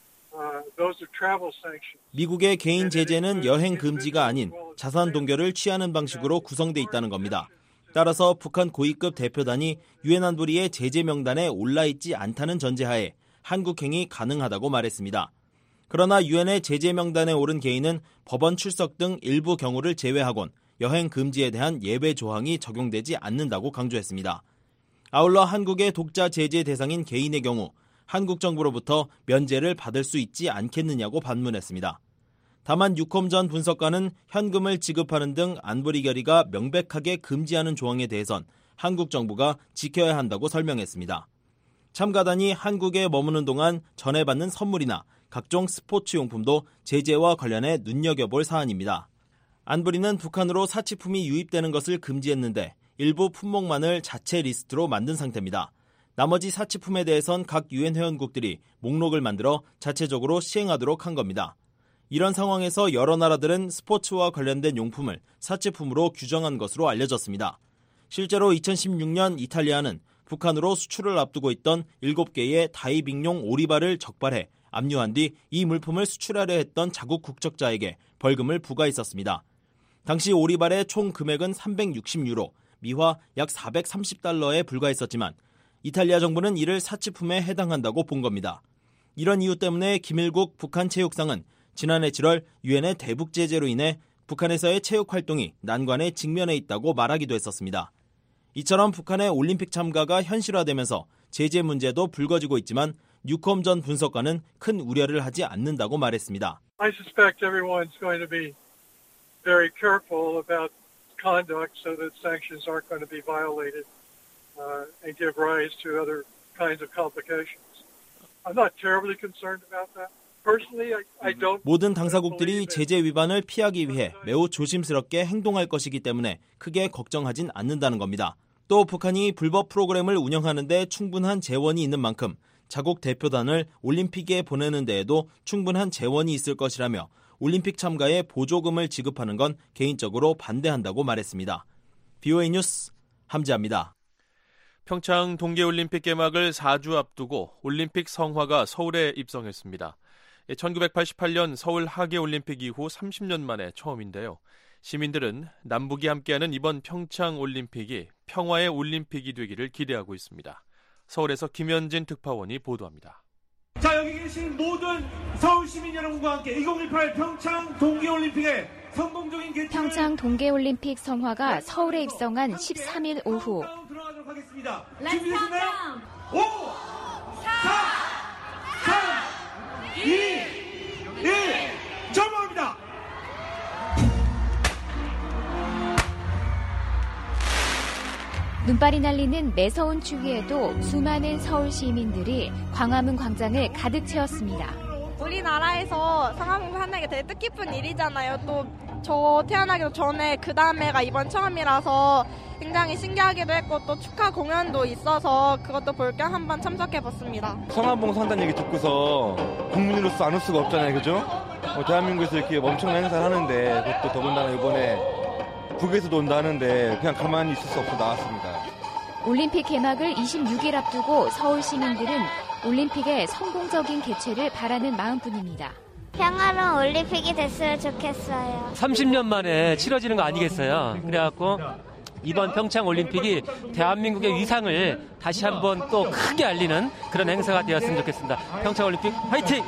those are travel sanctions. 미국의 개인 제재는 여행 금지가 아닌 자산 동결을 취하는 방식으로 구성돼 있다는 겁니다. 따라서 북한 고위급 대표단이 유엔 안보리의 제재 명단에 올라 있지 않다는 전제하에 한국행이 가능하다고 말했습니다. 그러나 유엔의 제재 명단에 오른 개인은 법원 출석 등 일부 경우를 제외하곤 여행 금지에 대한 예외 조항이 적용되지 않는다고 강조했습니다. 아울러 한국의 독자 제재 대상인 개인의 경우 한국 정부로부터 면제를 받을 수 있지 않겠느냐고 반문했습니다. 다만 유콤 전 분석관은 현금을 지급하는 등 안보리 결의가 명백하게 금지하는 조항에 대해선 한국 정부가 지켜야 한다고 설명했습니다. 참가단이 한국에 머무는 동안 전해받는 선물이나 각종 스포츠 용품도 제재와 관련해 눈여겨볼 사안입니다. 안보리는 북한으로 사치품이 유입되는 것을 금지했는데 일부 품목만을 자체 리스트로 만든 상태입니다. 나머지 사치품에 대해선 각 유엔 회원국들이 목록을 만들어 자체적으로 시행하도록 한 겁니다. 이런 상황에서 여러 나라들은 스포츠와 관련된 용품을 사치품으로 규정한 것으로 알려졌습니다. 실제로 2016년 이탈리아는 북한으로 수출을 앞두고 있던 7개의 다이빙용 오리발을 적발해 압류한 뒤 이 물품을 수출하려 했던 자국 국적자에게 벌금을 부과했었습니다. 당시 오리발의 총 금액은 360유로, 미화 약 430달러에 불과했었지만 이탈리아 정부는 이를 사치품에 해당한다고 본 겁니다. 이런 이유 때문에 김일국 북한 체육상은 지난해 7월 유엔의 대북 제재로 인해 북한에서의 체육 활동이 난관에 직면해 있다고 말하기도 했었습니다. 이처럼 북한의 올림픽 참가가 현실화되면서 제재 문제도 불거지고 있지만 뉴컴 전 분석관은 큰 우려를 하지 않는다고 말했습니다. I suspect everyone's going to be very careful about conduct so that sanctions aren't going to be violated and give rise to other kinds of complications. I'm not terribly concerned about that. Personally, I don't. 모든 당사국들이 제재 위반을 피하기 위해 매우 조심스럽게 행동할 것이기 때문에 크게 걱정하진 않는다는 겁니다. 또 북한이 불법 프로그램을 운영하는 데 충분한 재원이 있는 만큼 자국 대표단을 올림픽에 보내는 데에도 충분한 재원이 있을 것이라며 올림픽 참가에 보조금을 지급하는 건 개인적으로 반대한다고 말했습니다. BOA 뉴스 함지아입니다. 평창 동계올림픽 개막을 4주 앞두고 올림픽 성화가 서울에 입성했습니다. 1988년 서울 하계올림픽 이후 30년 만에 처음인데요. 시민들은 남북이 함께하는 이번 평창올림픽이 평화의 올림픽이 되기를 기대하고 있습니다. 서울에서 김현진 특파원이 보도합니다. 자, 여기 계신 모든 서울 시민 여러분과 함께 2018 평창 동계올림픽의 성공적인 개최를 평창 동계올림픽 성화가 서울에 입성한 13일 오후 들어가도록 하겠습니다. 준비되셨나요? 5, 4, 3, 2, 1, 점호합니다. 눈발이 날리는 매서운 추위에도 수많은 서울 시민들이 광화문 광장을 가득 채웠습니다. 우리나라에서 성화공부 하는 게 되게 뜻깊은 일이잖아요. 또 저 태어나기도 전에 그 다음에가 이번 처음이라서 굉장히 신기하기도 했고 또 축하 공연도 있어서 그것도 볼 겸 한번 참석해봤습니다. 성화봉 산다는 얘기 듣고서 국민으로서 안 올 수가 없잖아요, 그죠? 대한민국에서 이렇게 엄청난 행사를 하는데 그것도 더군다나 이번에 북에서도 온다 하는데 그냥 가만히 있을 수 없어 나왔습니다. 올림픽 개막을 26일 앞두고 서울 시민들은 올림픽의 성공적인 개최를 바라는 마음뿐입니다. 평화로운 올림픽이 됐으면 좋겠어요. 30년 만에 치러지는 거 아니겠어요? 그래갖고 이번 평창 올림픽이 대한민국의 위상을 다시 한번 또 크게 알리는 그런 행사가 되었으면 좋겠습니다. 평창 올림픽 화이팅!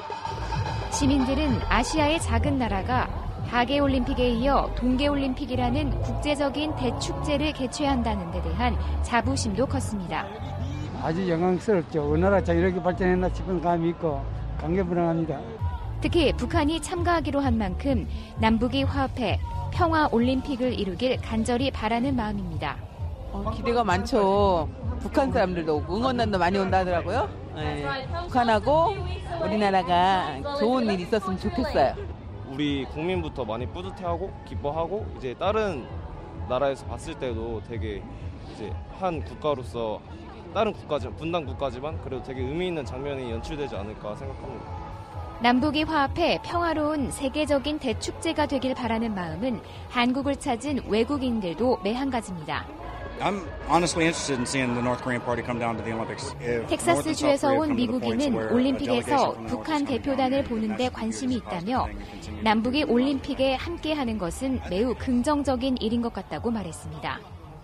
시민들은 아시아의 작은 나라가 하계올림픽에 이어 동계올림픽이라는 국제적인 대축제를 개최한다는 데 대한 자부심도 컸습니다. 아주 영광스럽죠. 우리나라 참 이렇게 발전했나 싶은 감이 있고 감개무량합니다. 특히 북한이 참가하기로 한 만큼 남북이 화합해 평화올림픽을 이루길 간절히 바라는 마음입니다. 기대가 많죠. 북한 사람들도 응원단도 많이 온다 하더라고요. 네. 북한하고 우리나라가 좋은 일 있었으면 좋겠어요. 우리 국민부터 많이 뿌듯해하고 기뻐하고 이제 다른 나라에서 봤을 때도 되게 이제 한 국가로서 다른 국가지만 분단 국가지만 그래도 되게 의미 있는 장면이 연출되지 않을까 생각합니다. 남북이 화합해 평화로운 세계적인 대축제가 되길 바라는 마음은 한국을 찾은 외국인들도 매한가지입니다. I'm honestly interested in seeing the North Korean party come down to the Olympics. 텍사스주에서 온 미국인은 올림픽에서 북한 대표단을 보는 데 관심이 있다며 남북이 올림픽에 함께하는 것은 매우 긍정적인 일인 것 같다고 말했습니다.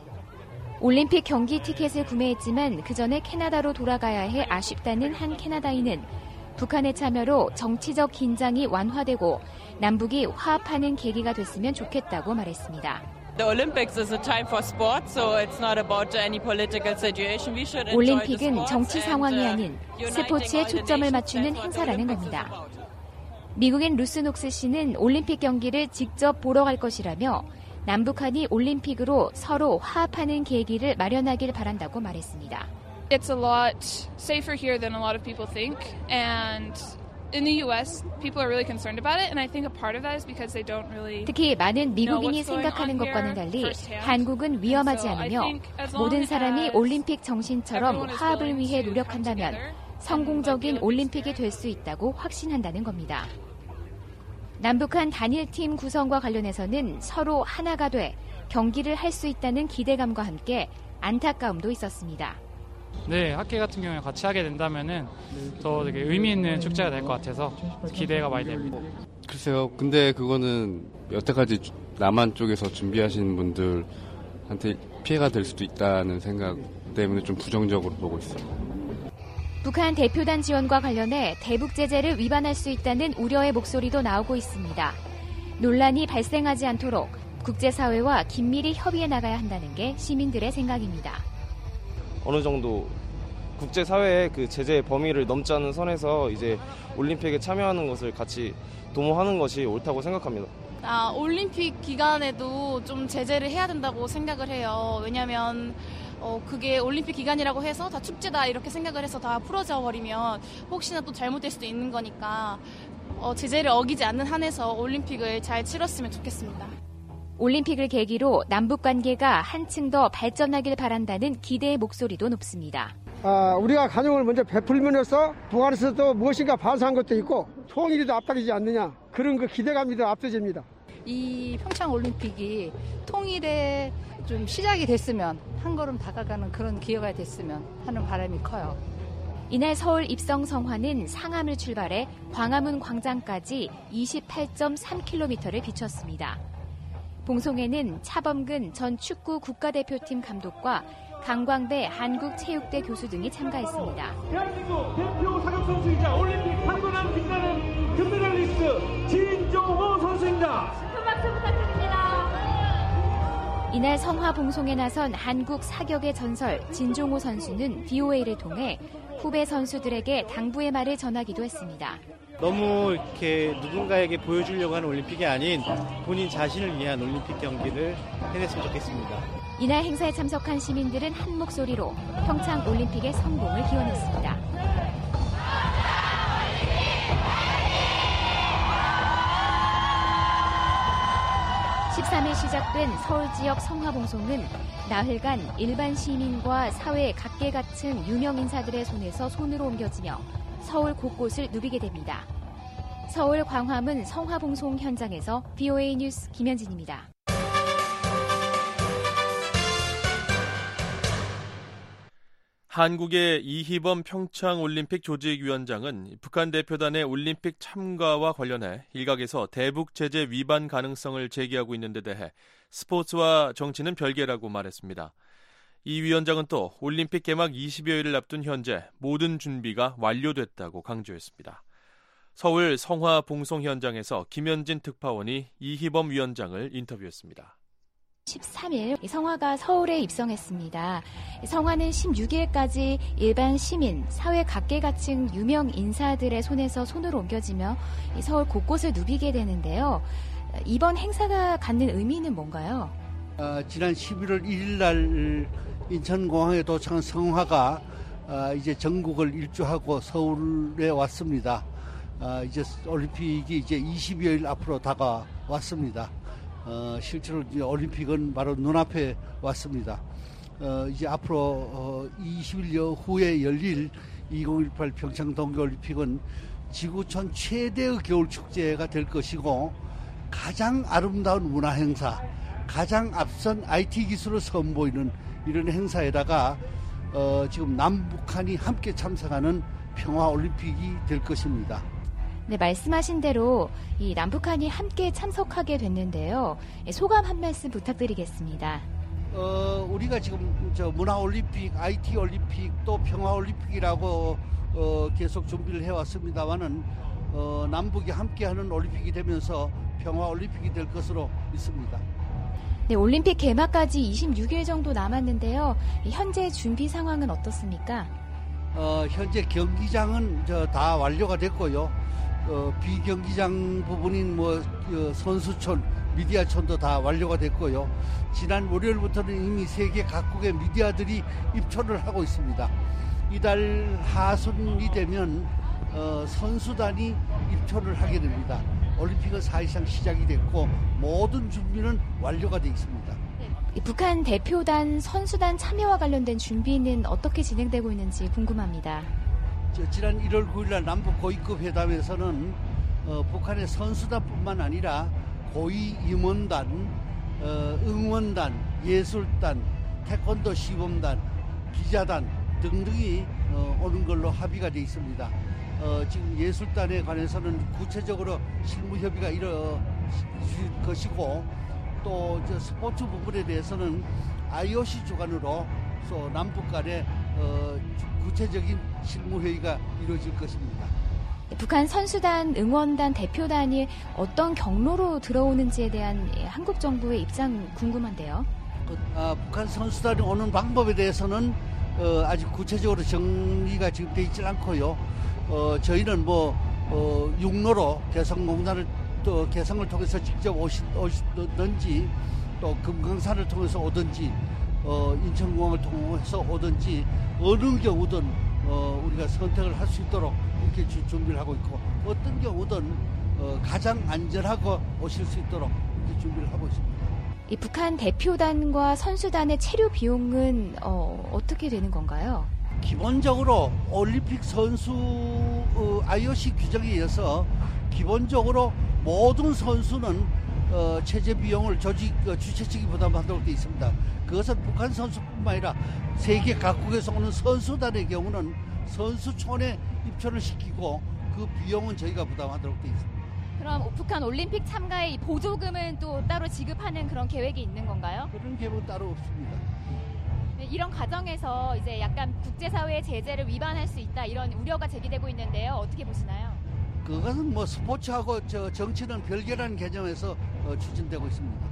올림픽 경기 티켓을 구매했지만 그 전에 캐나다로 돌아가야 해 아쉽다는 한 캐나다인은 북한의 참여로 정치적 긴장이 완화되고 남북이 화합하는 계기가 됐으면 좋겠다고 말했습니다. The Olympics is a time for sport, so it's not about any political situation. We should enjoy the 올림픽은 sports 정치 상황이 아닌 스포츠에 초점을 맞추는 행사라는 겁니다. 미국인 루스 녹스 씨는 올림픽 경기를 직접 보러 갈 것이라며 남북한이 올림픽으로 서로 화합하는 계기를 마련하길 바란다고 말했습니다. It's a lot safer here than a lot of people think, and in the U.S., people are really concerned about it, and I think a part of that is because they don't really. 특히 많은 미국인이 생각하는 것과는 달리 한국은 위험하지 않으며 모든 사람이 올림픽 정신처럼 화합을 위해 노력한다면 성공적인 올림픽이 될 수 있다고 확신한다는 겁니다. 남북한 단일팀 구성과 관련해서는 서로 하나가 돼 경기를 할 수 있다는 기대감과 함께 안타까움도 있었습니다. 네, 학계 같은 경우에 같이 하게 된다면은 더 되게 의미 있는 축제가 될 것 같아서 기대가 많이 됩니다. 글쎄요, 근데 그거는 여태까지 남한 쪽에서 준비하신 분들한테 피해가 될 수도 있다는 생각 때문에 좀 부정적으로 보고 있어요. 북한 대표단 지원과 관련해 대북 제재를 위반할 수 있다는 우려의 목소리도 나오고 있습니다. 논란이 발생하지 않도록 국제사회와 긴밀히 협의해 나가야 한다는 게 시민들의 생각입니다. 어느 정도 국제사회의 그 제재의 범위를 넘지 않는 선에서 이제 올림픽에 참여하는 것을 같이 도모하는 것이 옳다고 생각합니다. 올림픽 기간에도 좀 제재를 해야 된다고 생각을 해요. 왜냐하면 그게 올림픽 기간이라고 해서 다 축제다 이렇게 생각을 해서 다 풀어져 버리면 혹시나 또 잘못될 수도 있는 거니까 제재를 어기지 않는 한에서 올림픽을 잘 치렀으면 좋겠습니다. 올림픽을 계기로 남북 관계가 한층 더 발전하길 바란다는 기대의 목소리도 높습니다. 우리가 간용을 먼저 베풀면서 북한에서도 무엇인가 반사한 것도 있고 통일이 더 앞당기지 않느냐 그런 그 기대감이 더 앞서집니다. 이 평창 올림픽이 통일의 좀 시작이 됐으면 한 걸음 다가가는 그런 기회가 됐으면 하는 바람이 커요. 이날 서울 입성 성화는 상암을 출발해 광화문 광장까지 28.3km를 비췄습니다. 봉송에는 차범근 전 축구 국가대표팀 감독과 강광배 한국체육대 교수 등이 참가했습니다. 대한민국 대표 사격 선수이자 올림픽 한번한 빛나는 금메달리스트 진종호 선수입니다. 큰 박수 부탁드립니다. 이날 성화 봉송에 나선 한국 사격의 전설 진종호 선수는 BOA를 통해 후배 선수들에게 당부의 말을 전하기도 했습니다. 너무 이렇게 누군가에게 보여주려고 하는 올림픽이 아닌 본인 자신을 위한 올림픽 경기를 해냈으면 좋겠습니다. 이날 행사에 참석한 시민들은 한 목소리로 평창 올림픽의 성공을 기원했습니다. (13일) 시작된 서울 지역 성화봉송은 나흘간 일반 시민과 사회 각계각층 유명 인사들의 손에서 손으로 옮겨지며 서울 곳곳을 누비게 됩니다. 서울 광화문 성화봉송 현장에서 BOA 뉴스 김현진입니다. 한국의 이희범 평창올림픽 조직위원장은 북한 대표단의 올림픽 참가와 관련해 일각에서 대북 제재 위반 가능성을 제기하고 있는 데 대해 스포츠와 정치는 별개라고 말했습니다. 이 위원장은 또 올림픽 개막 20여일을 앞둔 현재 모든 준비가 완료됐다고 강조했습니다. 서울 성화 봉송 현장에서 김현진 특파원이 이희범 위원장을 인터뷰했습니다. 13일 성화가 서울에 입성했습니다. 성화는 16일까지 일반 시민, 사회 각계각층 유명 인사들의 손에서 손으로 옮겨지며 서울 곳곳을 누비게 되는데요. 이번 행사가 갖는 의미는 뭔가요? 지난 11월 1일 날 인천공항에 도착한 성화가 이제 전국을 일주하고 서울에 왔습니다. 이제 올림픽이 이제 20여일 앞으로 다가왔습니다. 실제로 이제 올림픽은 바로 눈앞에 왔습니다. 이제 앞으로 20일 후에 열릴 2018 평창 동계올림픽은 지구촌 최대의 겨울축제가 될 것이고 가장 아름다운 문화행사, 가장 앞선 IT 기술을 선보이는 이런 행사에다가 지금 남북한이 함께 참석하는 평화올림픽이 될 것입니다. 네, 말씀하신 대로 이 남북한이 함께 참석하게 됐는데요. 소감 한 말씀 부탁드리겠습니다. 우리가 지금 문화올림픽, IT올림픽 또 평화올림픽이라고 계속 준비를 해왔습니다만은 남북이 함께하는 올림픽이 되면서 평화올림픽이 될 것으로 믿습니다. 네, 올림픽 개막까지 26일 정도 남았는데요. 현재 준비 상황은 어떻습니까? 현재 경기장은 다 완료가 됐고요. 비경기장 부분인 선수촌, 미디어촌도 다 완료가 됐고요. 지난 월요일부터는 이미 세계 각국의 미디어들이 입촌을 하고 있습니다. 이달 하순이 되면 선수단이 입촌을 하게 됩니다. 올림픽은 사실상 시작이 됐고 모든 준비는 완료가 되어 있습니다. 북한 대표단, 선수단 참여와 관련된 준비는 어떻게 진행되고 있는지 궁금합니다. 지난 1월 9일 남북 고위급 회담에서는 북한의 선수단뿐만 아니라 고위 임원단, 응원단, 예술단, 태권도 시범단, 기자단 등등이 오는 걸로 합의가 되어 있습니다. 지금 예술단에 관해서는 구체적으로 실무 협의가 이루어질 것이고 또 스포츠 부분에 대해서는 IOC 주관으로 남북 간에 구체적인 실무 회의가 이루어질 것입니다. 북한 선수단, 응원단, 대표단이 어떤 경로로 들어오는지에 대한 한국 정부의 입장 궁금한데요. 북한 선수단이 오는 방법에 대해서는 아직 구체적으로 정리가 지금 되어 있지 않고요. 저희는 육로로 개성을 통해서 직접 오시든지 또 금강산을 통해서 오든지 인천공항을 통해서 오든지 어느 경우든 우리가 선택을 할 수 있도록 이렇게 준비를 하고 있고 어떤 경우든 가장 안전하고 오실 수 있도록 이렇게 준비를 하고 있습니다. 이 북한 대표단과 선수단의 체류 비용은 어떻게 되는 건가요? 기본적으로 올림픽 선수 IOC 규정에 의해서 기본적으로 모든 선수는 체제 비용을 주최 측이 부담하도록 되어 있습니다. 그것은 북한 선수뿐만 아니라 세계 각국에서 오는 선수단의 경우는 선수촌에 입촌을 시키고 그 비용은 저희가 부담하도록 되어 있습니다. 그럼 북한 올림픽 참가의 보조금은 또 따로 지급하는 그런 계획이 있는 건가요? 그런 계획은 따로 없습니다. 이런 과정에서 이제 약간 국제사회의 제재를 위반할 수 있다 이런 우려가 제기되고 있는데요. 어떻게 보시나요? 그것은 스포츠하고 정치는 별개라는 개념에서 추진되고 있습니다.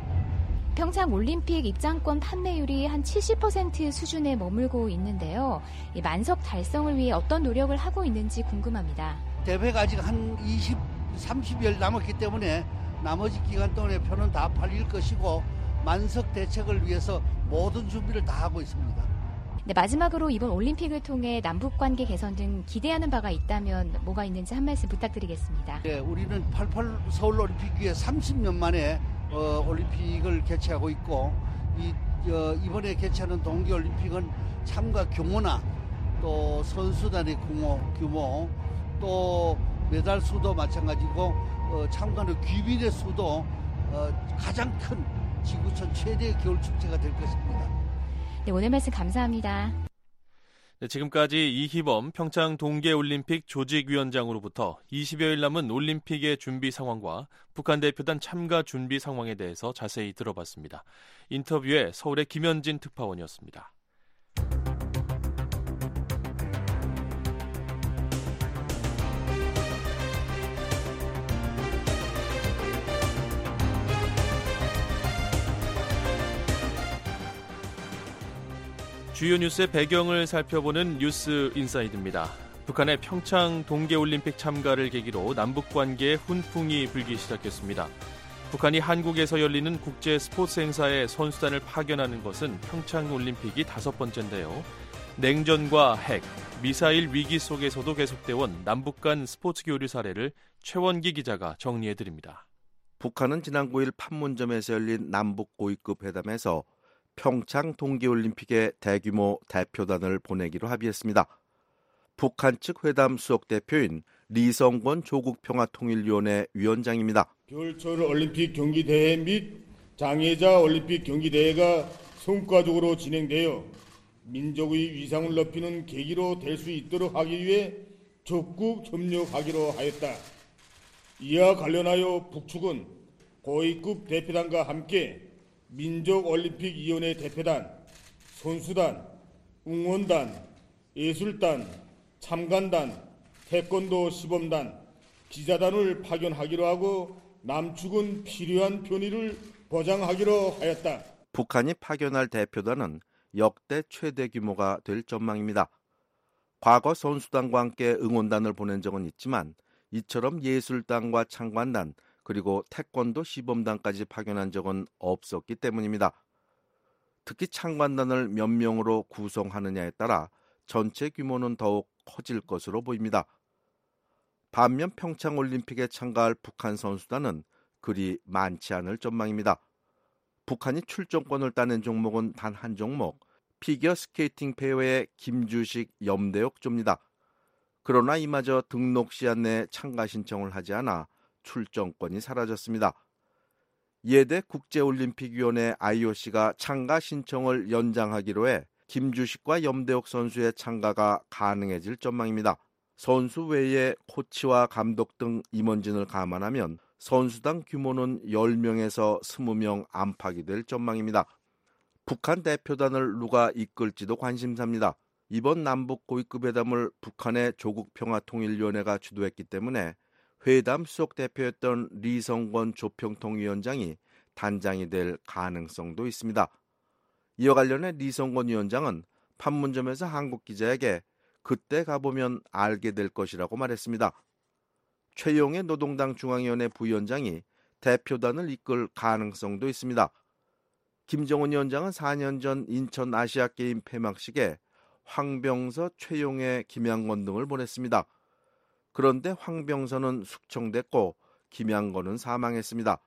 평창 올림픽 입장권 판매율이 한 70% 수준에 머물고 있는데요. 이 만석 달성을 위해 어떤 노력을 하고 있는지 궁금합니다. 대회가 아직 한 30일 남았기 때문에 나머지 기간 동안에 표는 다 팔릴 것이고 만석 대책을 위해서 모든 준비를 다 하고 있습니다. 네, 마지막으로 이번 올림픽을 통해 남북관계 개선 등 기대하는 바가 있다면 뭐가 있는지 한 말씀 부탁드리겠습니다. 네, 우리는 88 서울올림픽 위에 30년 만에 올림픽을 개최하고 있고 이번에 개최하는 동계올림픽은 참가 규모나 또 선수단의 규모 또 메달 수도 마찬가지고 참가하는 귀빈의 수도 가장 큰 지구촌 최대의 겨울축제가 될 것입니다. 네, 오늘 말씀 감사합니다. 네, 지금까지 이희범 평창 동계올림픽 조직위원장으로부터 20여일 남은 올림픽의 준비 상황과 북한 대표단 참가 준비 상황에 대해서 자세히 들어봤습니다. 인터뷰에 서울의 김현진 특파원이었습니다. 주요 뉴스의 배경을 살펴보는 뉴스 인사이드입니다. 북한의 평창 동계올림픽 참가를 계기로 남북관계에 훈풍이 불기 시작했습니다. 북한이 한국에서 열리는 국제 스포츠 행사에 선수단을 파견하는 것은 평창올림픽이 5번째인데요. 냉전과 핵, 미사일 위기 속에서도 계속돼온 남북 간 스포츠 교류 사례를 최원기 기자가 정리해드립니다. 북한은 지난 9일 판문점에서 열린 남북 고위급 회담에서 평창 동계올림픽에 대규모 대표단을 보내기로 합의했습니다. 북한 측 회담 수석 대표인 리성권 조국평화통일위원회 위원장입니다. 겨울철 올림픽 경기대회 및 장애자 올림픽 경기대회가 성과적으로 진행되어 민족의 위상을 높이는 계기로 될 수 있도록 하기 위해 적극 협력하기로 하였다. 이와 관련하여 북측은 고위급 대표단과 함께 민족올림픽위원회 대표단, 선수단, 응원단, 예술단, 참관단, 태권도 시범단, 기자단을 파견하기로 하고 남측은 필요한 편의를 보장하기로 하였다. 북한이 파견할 대표단은 역대 최대 규모가 될 전망입니다. 과거 선수단과 함께 응원단을 보낸 적은 있지만 이처럼 예술단과 참관단 그리고 태권도 시범단까지 파견한 적은 없었기 때문입니다. 특히 참관단을 몇 명으로 구성하느냐에 따라 전체 규모는 더욱 커질 것으로 보입니다. 반면 평창올림픽에 참가할 북한 선수단은 그리 많지 않을 전망입니다. 북한이 출전권을 따낸 종목은 단 한 종목, 피겨스케이팅 페어의 김주식 염대옥조입니다. 그러나 이마저 등록 시한 내에 참가 신청을 하지 않아 출전권이 사라졌습니다. 이에 대해 국제올림픽위원회 IOC가 참가 신청을 연장하기로 해 김주식과 염대욱 선수의 참가가 가능해질 전망입니다. 선수 외에 코치와 감독 등 임원진을 감안하면 선수당 규모는 10명에서 20명 안팎이 될 전망입니다. 북한 대표단을 누가 이끌지도 관심사입니다. 이번 남북 고위급 회담을 북한의 조국평화통일위원회가 주도했기 때문에 회담 수석 대표였던 리성권 조평통위원장이 단장이 될 가능성도 있습니다. 이와 관련해 리성권 위원장은 판문점에서 한국 기자에게 그때 가보면 알게 될 것이라고 말했습니다. 최용해 노동당 중앙위원회 부위원장이 대표단을 이끌 가능성도 있습니다. 김정은 위원장은 4년 전 인천 아시아게임 폐막식에 황병서, 최용해, 김양건 등을 보냈습니다. 그런데 황병서는 숙청됐고 김양건은 사망했습니다.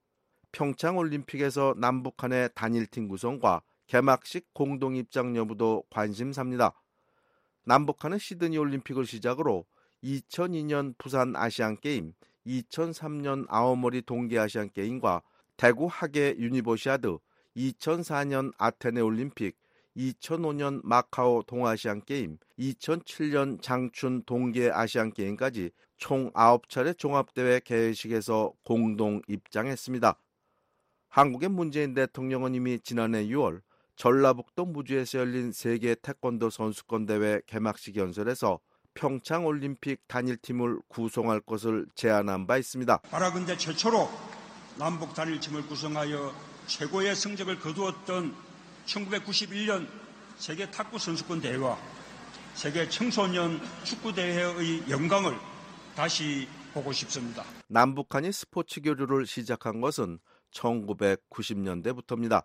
평창올림픽에서 남북한의 단일팀 구성과 개막식 공동입장 여부도 관심사입니다. 남북한은 시드니 올림픽을 시작으로 2002년 부산 아시안게임, 2003년 아오모리 동계아시안게임과 대구 하계 유니버시아드, 2004년 아테네 올림픽, 2005년 마카오 동아시안게임, 2007년 장춘 동계아시안게임까지 총 9차례 종합대회 개회식에서 공동 입장했습니다. 한국의 문재인 대통령은 이미 지난해 6월 전라북도 무주에서 열린 세계 태권도 선수권대회 개막식 연설에서 평창올림픽 단일팀을 구성할 것을 제안한 바 있습니다. 바라건대 최초로 남북 단일팀을 구성하여 최고의 성적을 거두었던 1991년 세계 탁구 선수권 대회와 세계 청소년 축구 대회의 영광을 다시 보고 싶습니다. 남북한이 스포츠 교류를 시작한 것은 1990년대부터입니다.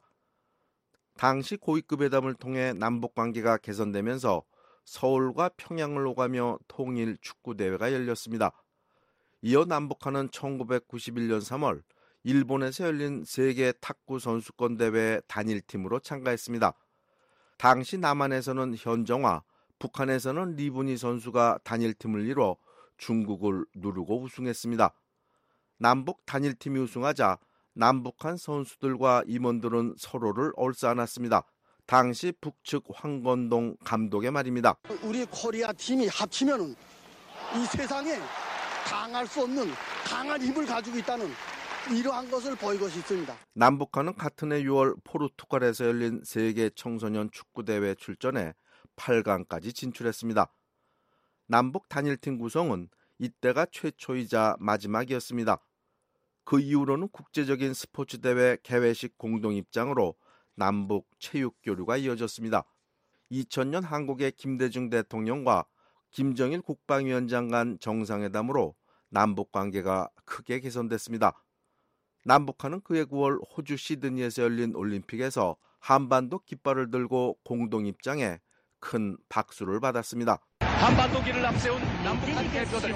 당시 고위급 회담을 통해 남북 관계가 개선되면서 서울과 평양을 오가며 통일 축구 대회가 열렸습니다. 이어 남북한은 1991년 3월 일본에서 열린 세계 탁구 선수권 대회 단일팀으로 참가했습니다. 당시 남한에서는 현정화, 북한에서는 리분이 선수가 단일팀을 이뤄 중국을 누르고 우승했습니다. 남북 단일팀이 우승하자 남북한 선수들과 임원들은 서로를 얼싸안았습니다. 당시 북측 황건동 감독의 말입니다. 우리 코리아 팀이 합치면 이 세상에 강할 수 없는 강한 힘을 가지고 있다는 이러한 것을 보이고 싶습니다. 남북한은 같은 해 6월 포르투갈에서 열린 세계 청소년 축구대회 출전해 8강까지 진출했습니다. 남북 단일팀 구성은 이때가 최초이자 마지막이었습니다. 그 이후로는 국제적인 스포츠 대회 개회식 공동 입장으로 남북 체육 교류가 이어졌습니다. 2000년 한국의 김대중 대통령과 김정일 국방위원장 간 정상회담으로 남북 관계가 크게 개선됐습니다. 남북한은 그해 9월 호주 시드니에서 열린 올림픽에서 한반도 깃발을 들고 공동 입장에 큰 박수를 받았습니다. 한반도기를 앞세운 남북한 대표들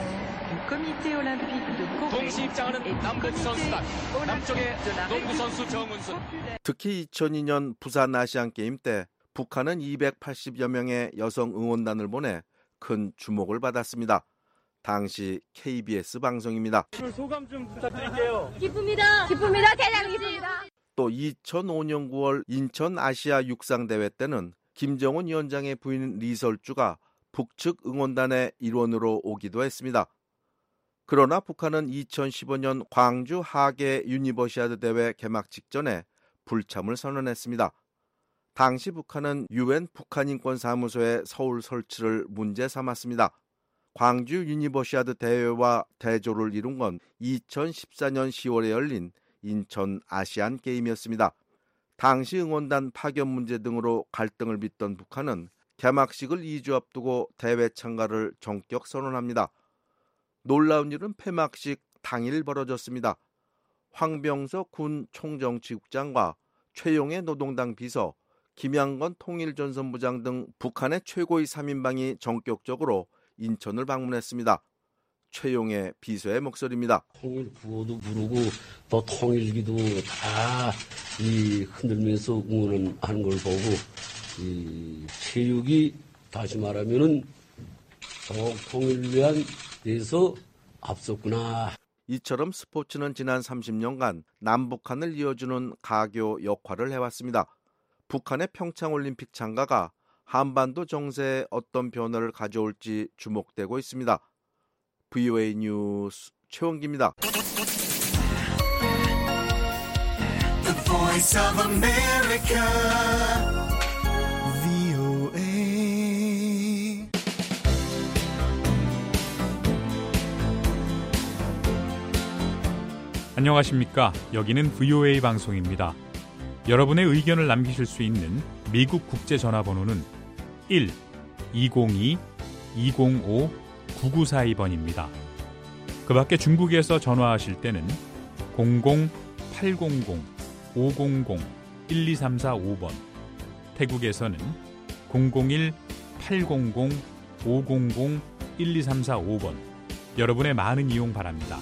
동시 입장하는 남북 선수단 남쪽의 농구 선수 정은순. 특히 2002년 부산 아시안게임 때 북한은 280여 명의 여성 응원단을 보내 큰 주목을 받았습니다. 당시 KBS 방송입니다. 소감 좀 부탁드릴게요. 기쁩니다. 대장입니다. 또 2005년 9월 인천 아시아 육상대회 때는 김정은 위원장의 부인 리설주가 북측 응원단의 일원으로 오기도 했습니다. 그러나 북한은 2015년 광주 하계 유니버시아드 대회 개막 직전에 불참을 선언했습니다. 당시 북한은 UN 북한인권사무소의 서울 설치를 문제 삼았습니다. 광주 유니버시아드 대회와 대조를 이룬 건 2014년 10월에 열린 인천 아시안 게임이었습니다. 당시 응원단 파견 문제 등으로 갈등을 빚던 북한은 개막식을 2주 앞두고 대회 참가를 전격 선언합니다. 놀라운 일은 폐막식 당일 벌어졌습니다. 황병서 군 총정치국장과 최용해 노동당 비서, 김양건 통일전선부장 등 북한의 최고의 3인방이 전격적으로 인천을 방문했습니다. 최용해 비서의 목소리입니다. 통일 구호도 부르고 또 통일기도 다 흔들면서 응원하는 걸 보고 이 체육이 다시 말하면은 통일을 위한 데서 앞섰구나. 이처럼 스포츠는 지난 30년간 남북한을 이어주는 가교 역할을 해왔습니다. 북한의 평창올림픽 참가가 한반도 정세에 어떤 변화를 가져올지 주목되고 있습니다. VOA 뉴스 최원기입니다. The Voice of America, VOA. 안녕하십니까? 여기는 VOA 방송입니다. 여러분의 의견을 남기실 수 있는 미국 국제전화번호는 1-202-205-9942번입니다. 그 밖에 중국에서 전화하실 때는 00-800-500-1234-5번, 태국에서는 001-800-500-1234-5번, 여러분의 많은 이용 바랍니다.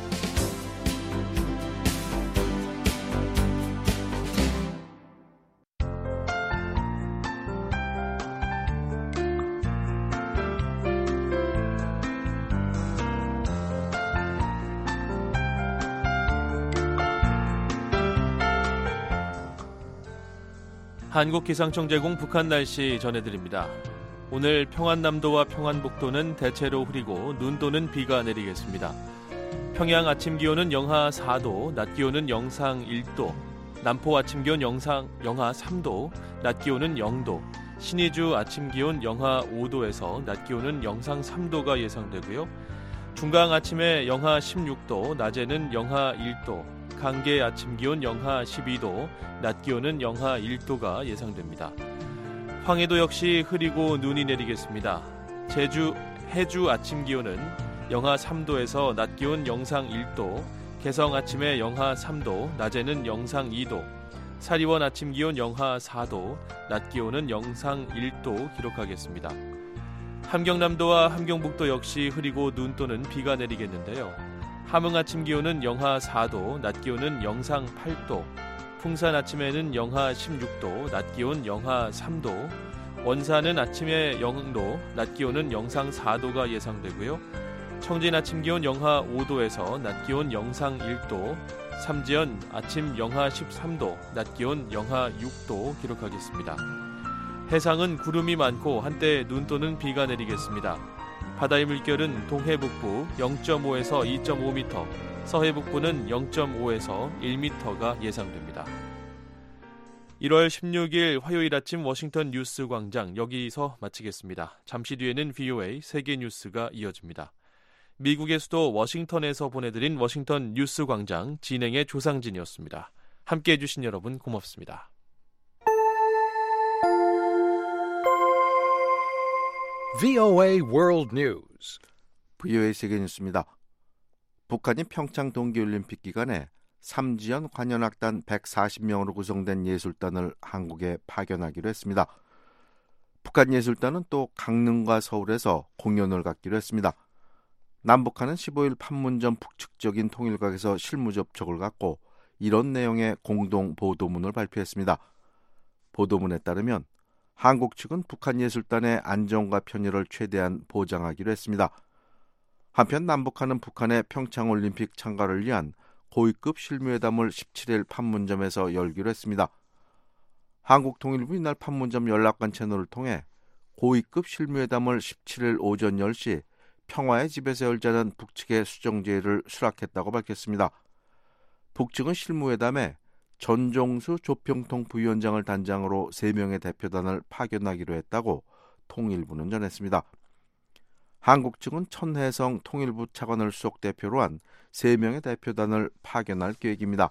한국기상청 제공 북한 날씨 전해드립니다. 오늘 평안남도와 평안북도는 대체로 흐리고 눈 또는 비가 내리겠습니다. 평양 아침 기온은 영하 4도, 낮 기온은 영상 1도, 남포 아침 기온 영하 3도, 낮 기온은 0도, 신의주 아침 기온 영하 5도에서 낮 기온은 영상 3도가 예상되고요. 중강 아침에 영하 16도, 낮에는 영하 1도, 강계 아침 기온 영하 12도, 낮 기온은 영하 1도가 예상됩니다. 황해도 역시 흐리고 눈이 내리겠습니다. 제주, 해주 아침 기온은 영하 3도에서 낮 기온 영상 1도, 개성 아침에 영하 3도, 낮에는 영상 2도, 사리원 아침 기온 영하 4도, 낮 기온은 영상 1도 기록하겠습니다. 함경남도와 함경북도 역시 흐리고 눈 또는 비가 내리겠는데요. 함흥 아침 기온은 영하 4도, 낮 기온은 영상 8도, 풍산 아침에는 영하 16도, 낮 기온 영하 3도, 원산은 아침에 0도, 낮 기온은 영상 4도가 예상되고요. 청진 아침 기온 영하 5도에서 낮 기온 영상 1도, 삼지연 아침 영하 13도, 낮 기온 영하 6도 기록하겠습니다. 해상은 구름이 많고 한때 눈 또는 비가 내리겠습니다. 바다의 물결은 동해 북부 0.5에서 2.5m, 서해 북부는 0.5에서 1m가 예상됩니다. 1월 16일 화요일 아침 워싱턴 뉴스 광장 여기서 마치겠습니다. 잠시 뒤에는 VOA 세계 뉴스가 이어집니다. 미국의 수도 워싱턴에서 보내드린 워싱턴 뉴스 광장 진행의 조상진이었습니다. 함께해 주신 여러분 고맙습니다. VOA World News. VOA 세계 뉴스입니다. 북한이 평창 동계올림픽 기간에 삼지연 관현악단 140명으로 구성된 예술단을 한국에 파견하기로 했습니다. 북한 예술단은 또 강릉과 서울에서 공연을 갖기로 했습니다. 남북한은 15일 판문점 북측적인 통일각에서 실무 접촉을 갖고 이런 내용의 공동 보도문을 발표했습니다. 보도문에 따르면 한국 측은 북한 예술단의 안정과 편의를 최대한 보장하기로 했습니다. 한편 남북한은 북한의 평창올림픽 참가를 위한 고위급 실무회담을 17일 판문점에서 열기로 했습니다. 한국통일부 이날 판문점 연락관 채널을 통해 고위급 실무회담을 17일 오전 10시 평화의 집에서 열자는 북측의 수정제의를 수락했다고 밝혔습니다. 북측은 실무회담에 전종수 조평통 부위원장을 단장으로 3명의 대표단을 파견하기로 했다고 통일부는 전했습니다. 한국 측은 천혜성 통일부 차관을 수석 대표로 한 3명의 대표단을 파견할 계획입니다.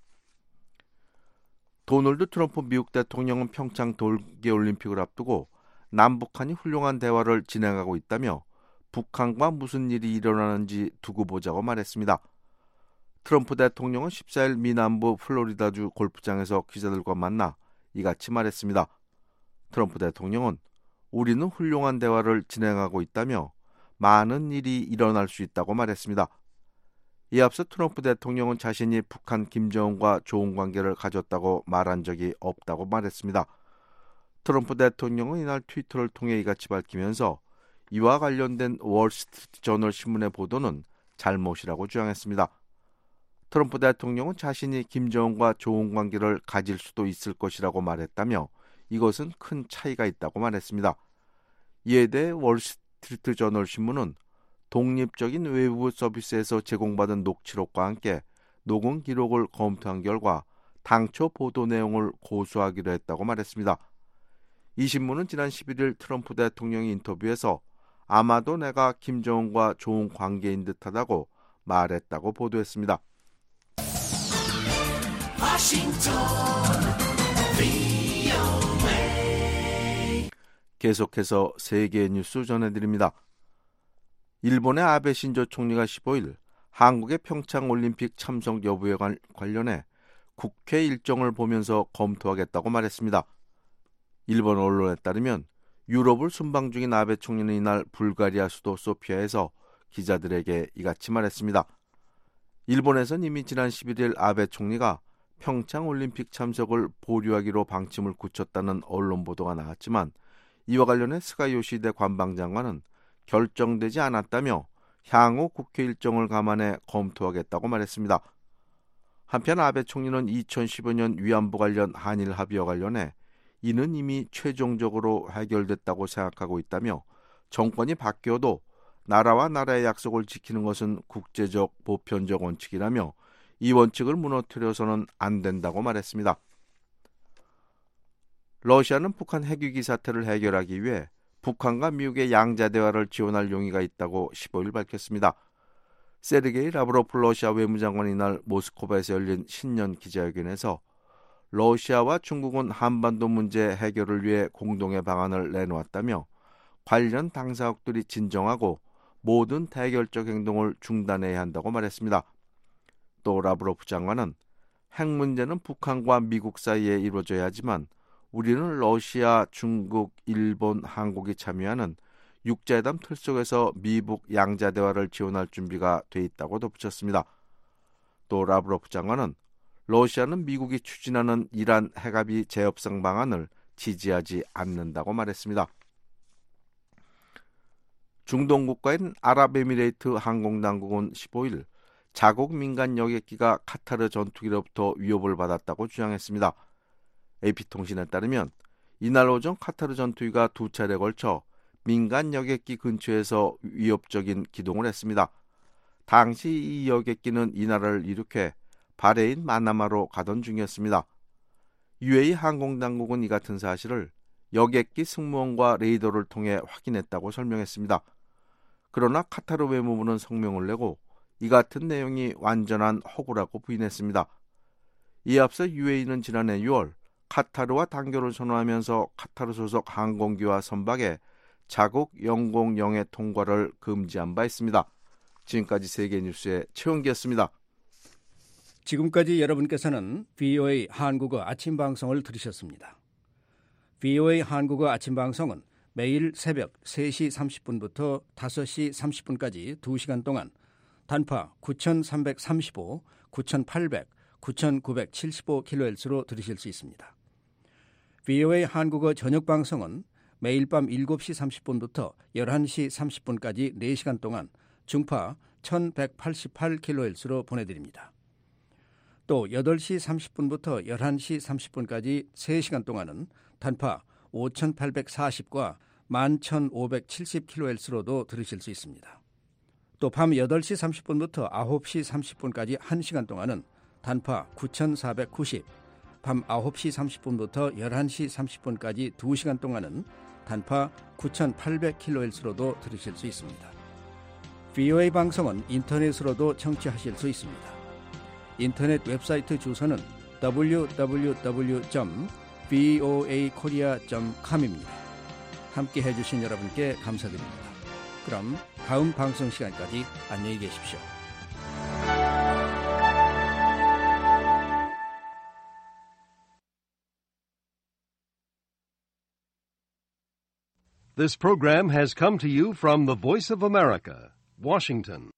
도널드 트럼프 미국 대통령은 평창 동계올림픽을 앞두고 남북한이 훌륭한 대화를 진행하고 있다며 북한과 무슨 일이 일어나는지 두고 보자고 말했습니다. 트럼프 대통령은 14일 미 남부 플로리다주 골프장에서 기자들과 만나 이같이 말했습니다. 트럼프 대통령은 우리는 훌륭한 대화를 진행하고 있다며 많은 일이 일어날 수 있다고 말했습니다. 이에 앞서 트럼프 대통령은 자신이 북한 김정은과 좋은 관계를 가졌다고 말한 적이 없다고 말했습니다. 트럼프 대통령은 이날 트위터를 통해 이같이 밝히면서 이와 관련된 월스트리트저널 신문의 보도는 잘못이라고 주장했습니다. 트럼프 대통령은 자신이 김정은과 좋은 관계를 가질 수도 있을 것이라고 말했다며 이것은 큰 차이가 있다고 말했습니다. 이에 대해 월스트리트 저널 신문은 독립적인 외부 서비스에서 제공받은 녹취록과 함께 녹음 기록을 검토한 결과 당초 보도 내용을 고수하기로 했다고 말했습니다. 이 신문은 지난 11일 트럼프 대통령이 인터뷰에서 아마도 내가 김정은과 좋은 관계인 듯하다고 말했다고 보도했습니다. 계속해서 세계 뉴스 전해드립니다. 일본의 아베 신조 총리가 15일 한국의 평창올림픽 참석 여부에 관련해 국회 일정을 보면서 검토하겠다고 말했습니다. 일본 언론에 따르면 유럽을 순방 중인 아베 총리는 이날 불가리아 수도 소피아에서 기자들에게 이같이 말했습니다. 일본에선 이미 지난 11일 아베 총리가 평창올림픽 참석을 보류하기로 방침을 굳혔다는 언론 보도가 나왔지만 이와 관련해 스가 요시히데 관방장관은 결정되지 않았다며 향후 국회 일정을 감안해 검토하겠다고 말했습니다. 한편 아베 총리는 2015년 위안부 관련 한일 합의와 관련해 이는 이미 최종적으로 해결됐다고 생각하고 있다며 정권이 바뀌어도 나라와 나라의 약속을 지키는 것은 국제적 보편적 원칙이라며 이 원칙을 무너뜨려서는 안 된다고 말했습니다. 러시아는 북한 핵위기 사태를 해결하기 위해 북한과 미국의 양자 대화를 지원할 용의가 있다고 15일 밝혔습니다. 세르게이 라브로프 러시아 외무장관이 이날 모스크바에서 열린 신년 기자회견에서 러시아와 중국은 한반도 문제 해결을 위해 공동의 방안을 내놓았다며 관련 당사국들이 진정하고 모든 대결적 행동을 중단해야 한다고 말했습니다. 또 라브로프 장관은 핵 문제는 북한과 미국 사이에 이루어져야 하지만 우리는 러시아, 중국, 일본, 한국이 참여하는 육자회담 틀 속에서 미북 양자 대화를 지원할 준비가 돼 있다고 덧붙였습니다. 또 라브로프 장관은 러시아는 미국이 추진하는 이란 핵합의 재협상 방안을 지지하지 않는다고 말했습니다. 중동 국가인 아랍에미레이트 항공당국은 15일 자국 민간 여객기가 카타르 전투기로부터 위협을 받았다고 주장했습니다. AP통신에 따르면 이날 오전 카타르 전투기가 두 차례에 걸쳐 민간 여객기 근처에서 위협적인 기동을 했습니다. 당시 이 여객기는 이 나라를 이륙해 바레인 마나마로 가던 중이었습니다. UAE 항공당국은 이 같은 사실을 여객기 승무원과 레이더를 통해 확인했다고 설명했습니다. 그러나 카타르 외무부는 성명을 내고 이 같은 내용이 완전한 허구라고 부인했습니다. 이에 앞서 UAE는 지난해 6월 카타르와 단결을 선언하면서 카타르 소속 항공기와 선박에 자국 영공 영해 통과를 금지한 바 있습니다. 지금까지 세계뉴스의 최원기였습니다. 지금까지 여러분께서는 VOA 한국어 아침방송을 들으셨습니다. VOA 한국어 아침방송은 매일 새벽 3시 30분부터 5시 30분까지 2시간 동안 단파 9335, 9800, 9975kHz로 들으실 수 있습니다. VOA 한국어 저녁방송은 매일 밤 7시 30분부터 11시 30분까지 4시간 동안 중파 1188kHz로 보내드립니다. 또 8시 30분부터 11시 30분까지 3시간 동안은 단파 5840과 11570kHz로도 들으실 수 있습니다. 또 밤 8시 30분부터 9시 30분까지 1시간 동안은 단파 9490, 밤 9시 30분부터 11시 30분까지 2시간 동안은 단파 9800kHz로도 들으실 수 있습니다. VOA 방송은 인터넷으로도 청취하실 수 있습니다. 인터넷 웹사이트 주소는 www.voakorea.com입니다. 함께 해주신 여러분께 감사드립니다. 그럼 다음 방송 시간까지 안녕히 계십시오. This program has come to you from the Voice of America, Washington.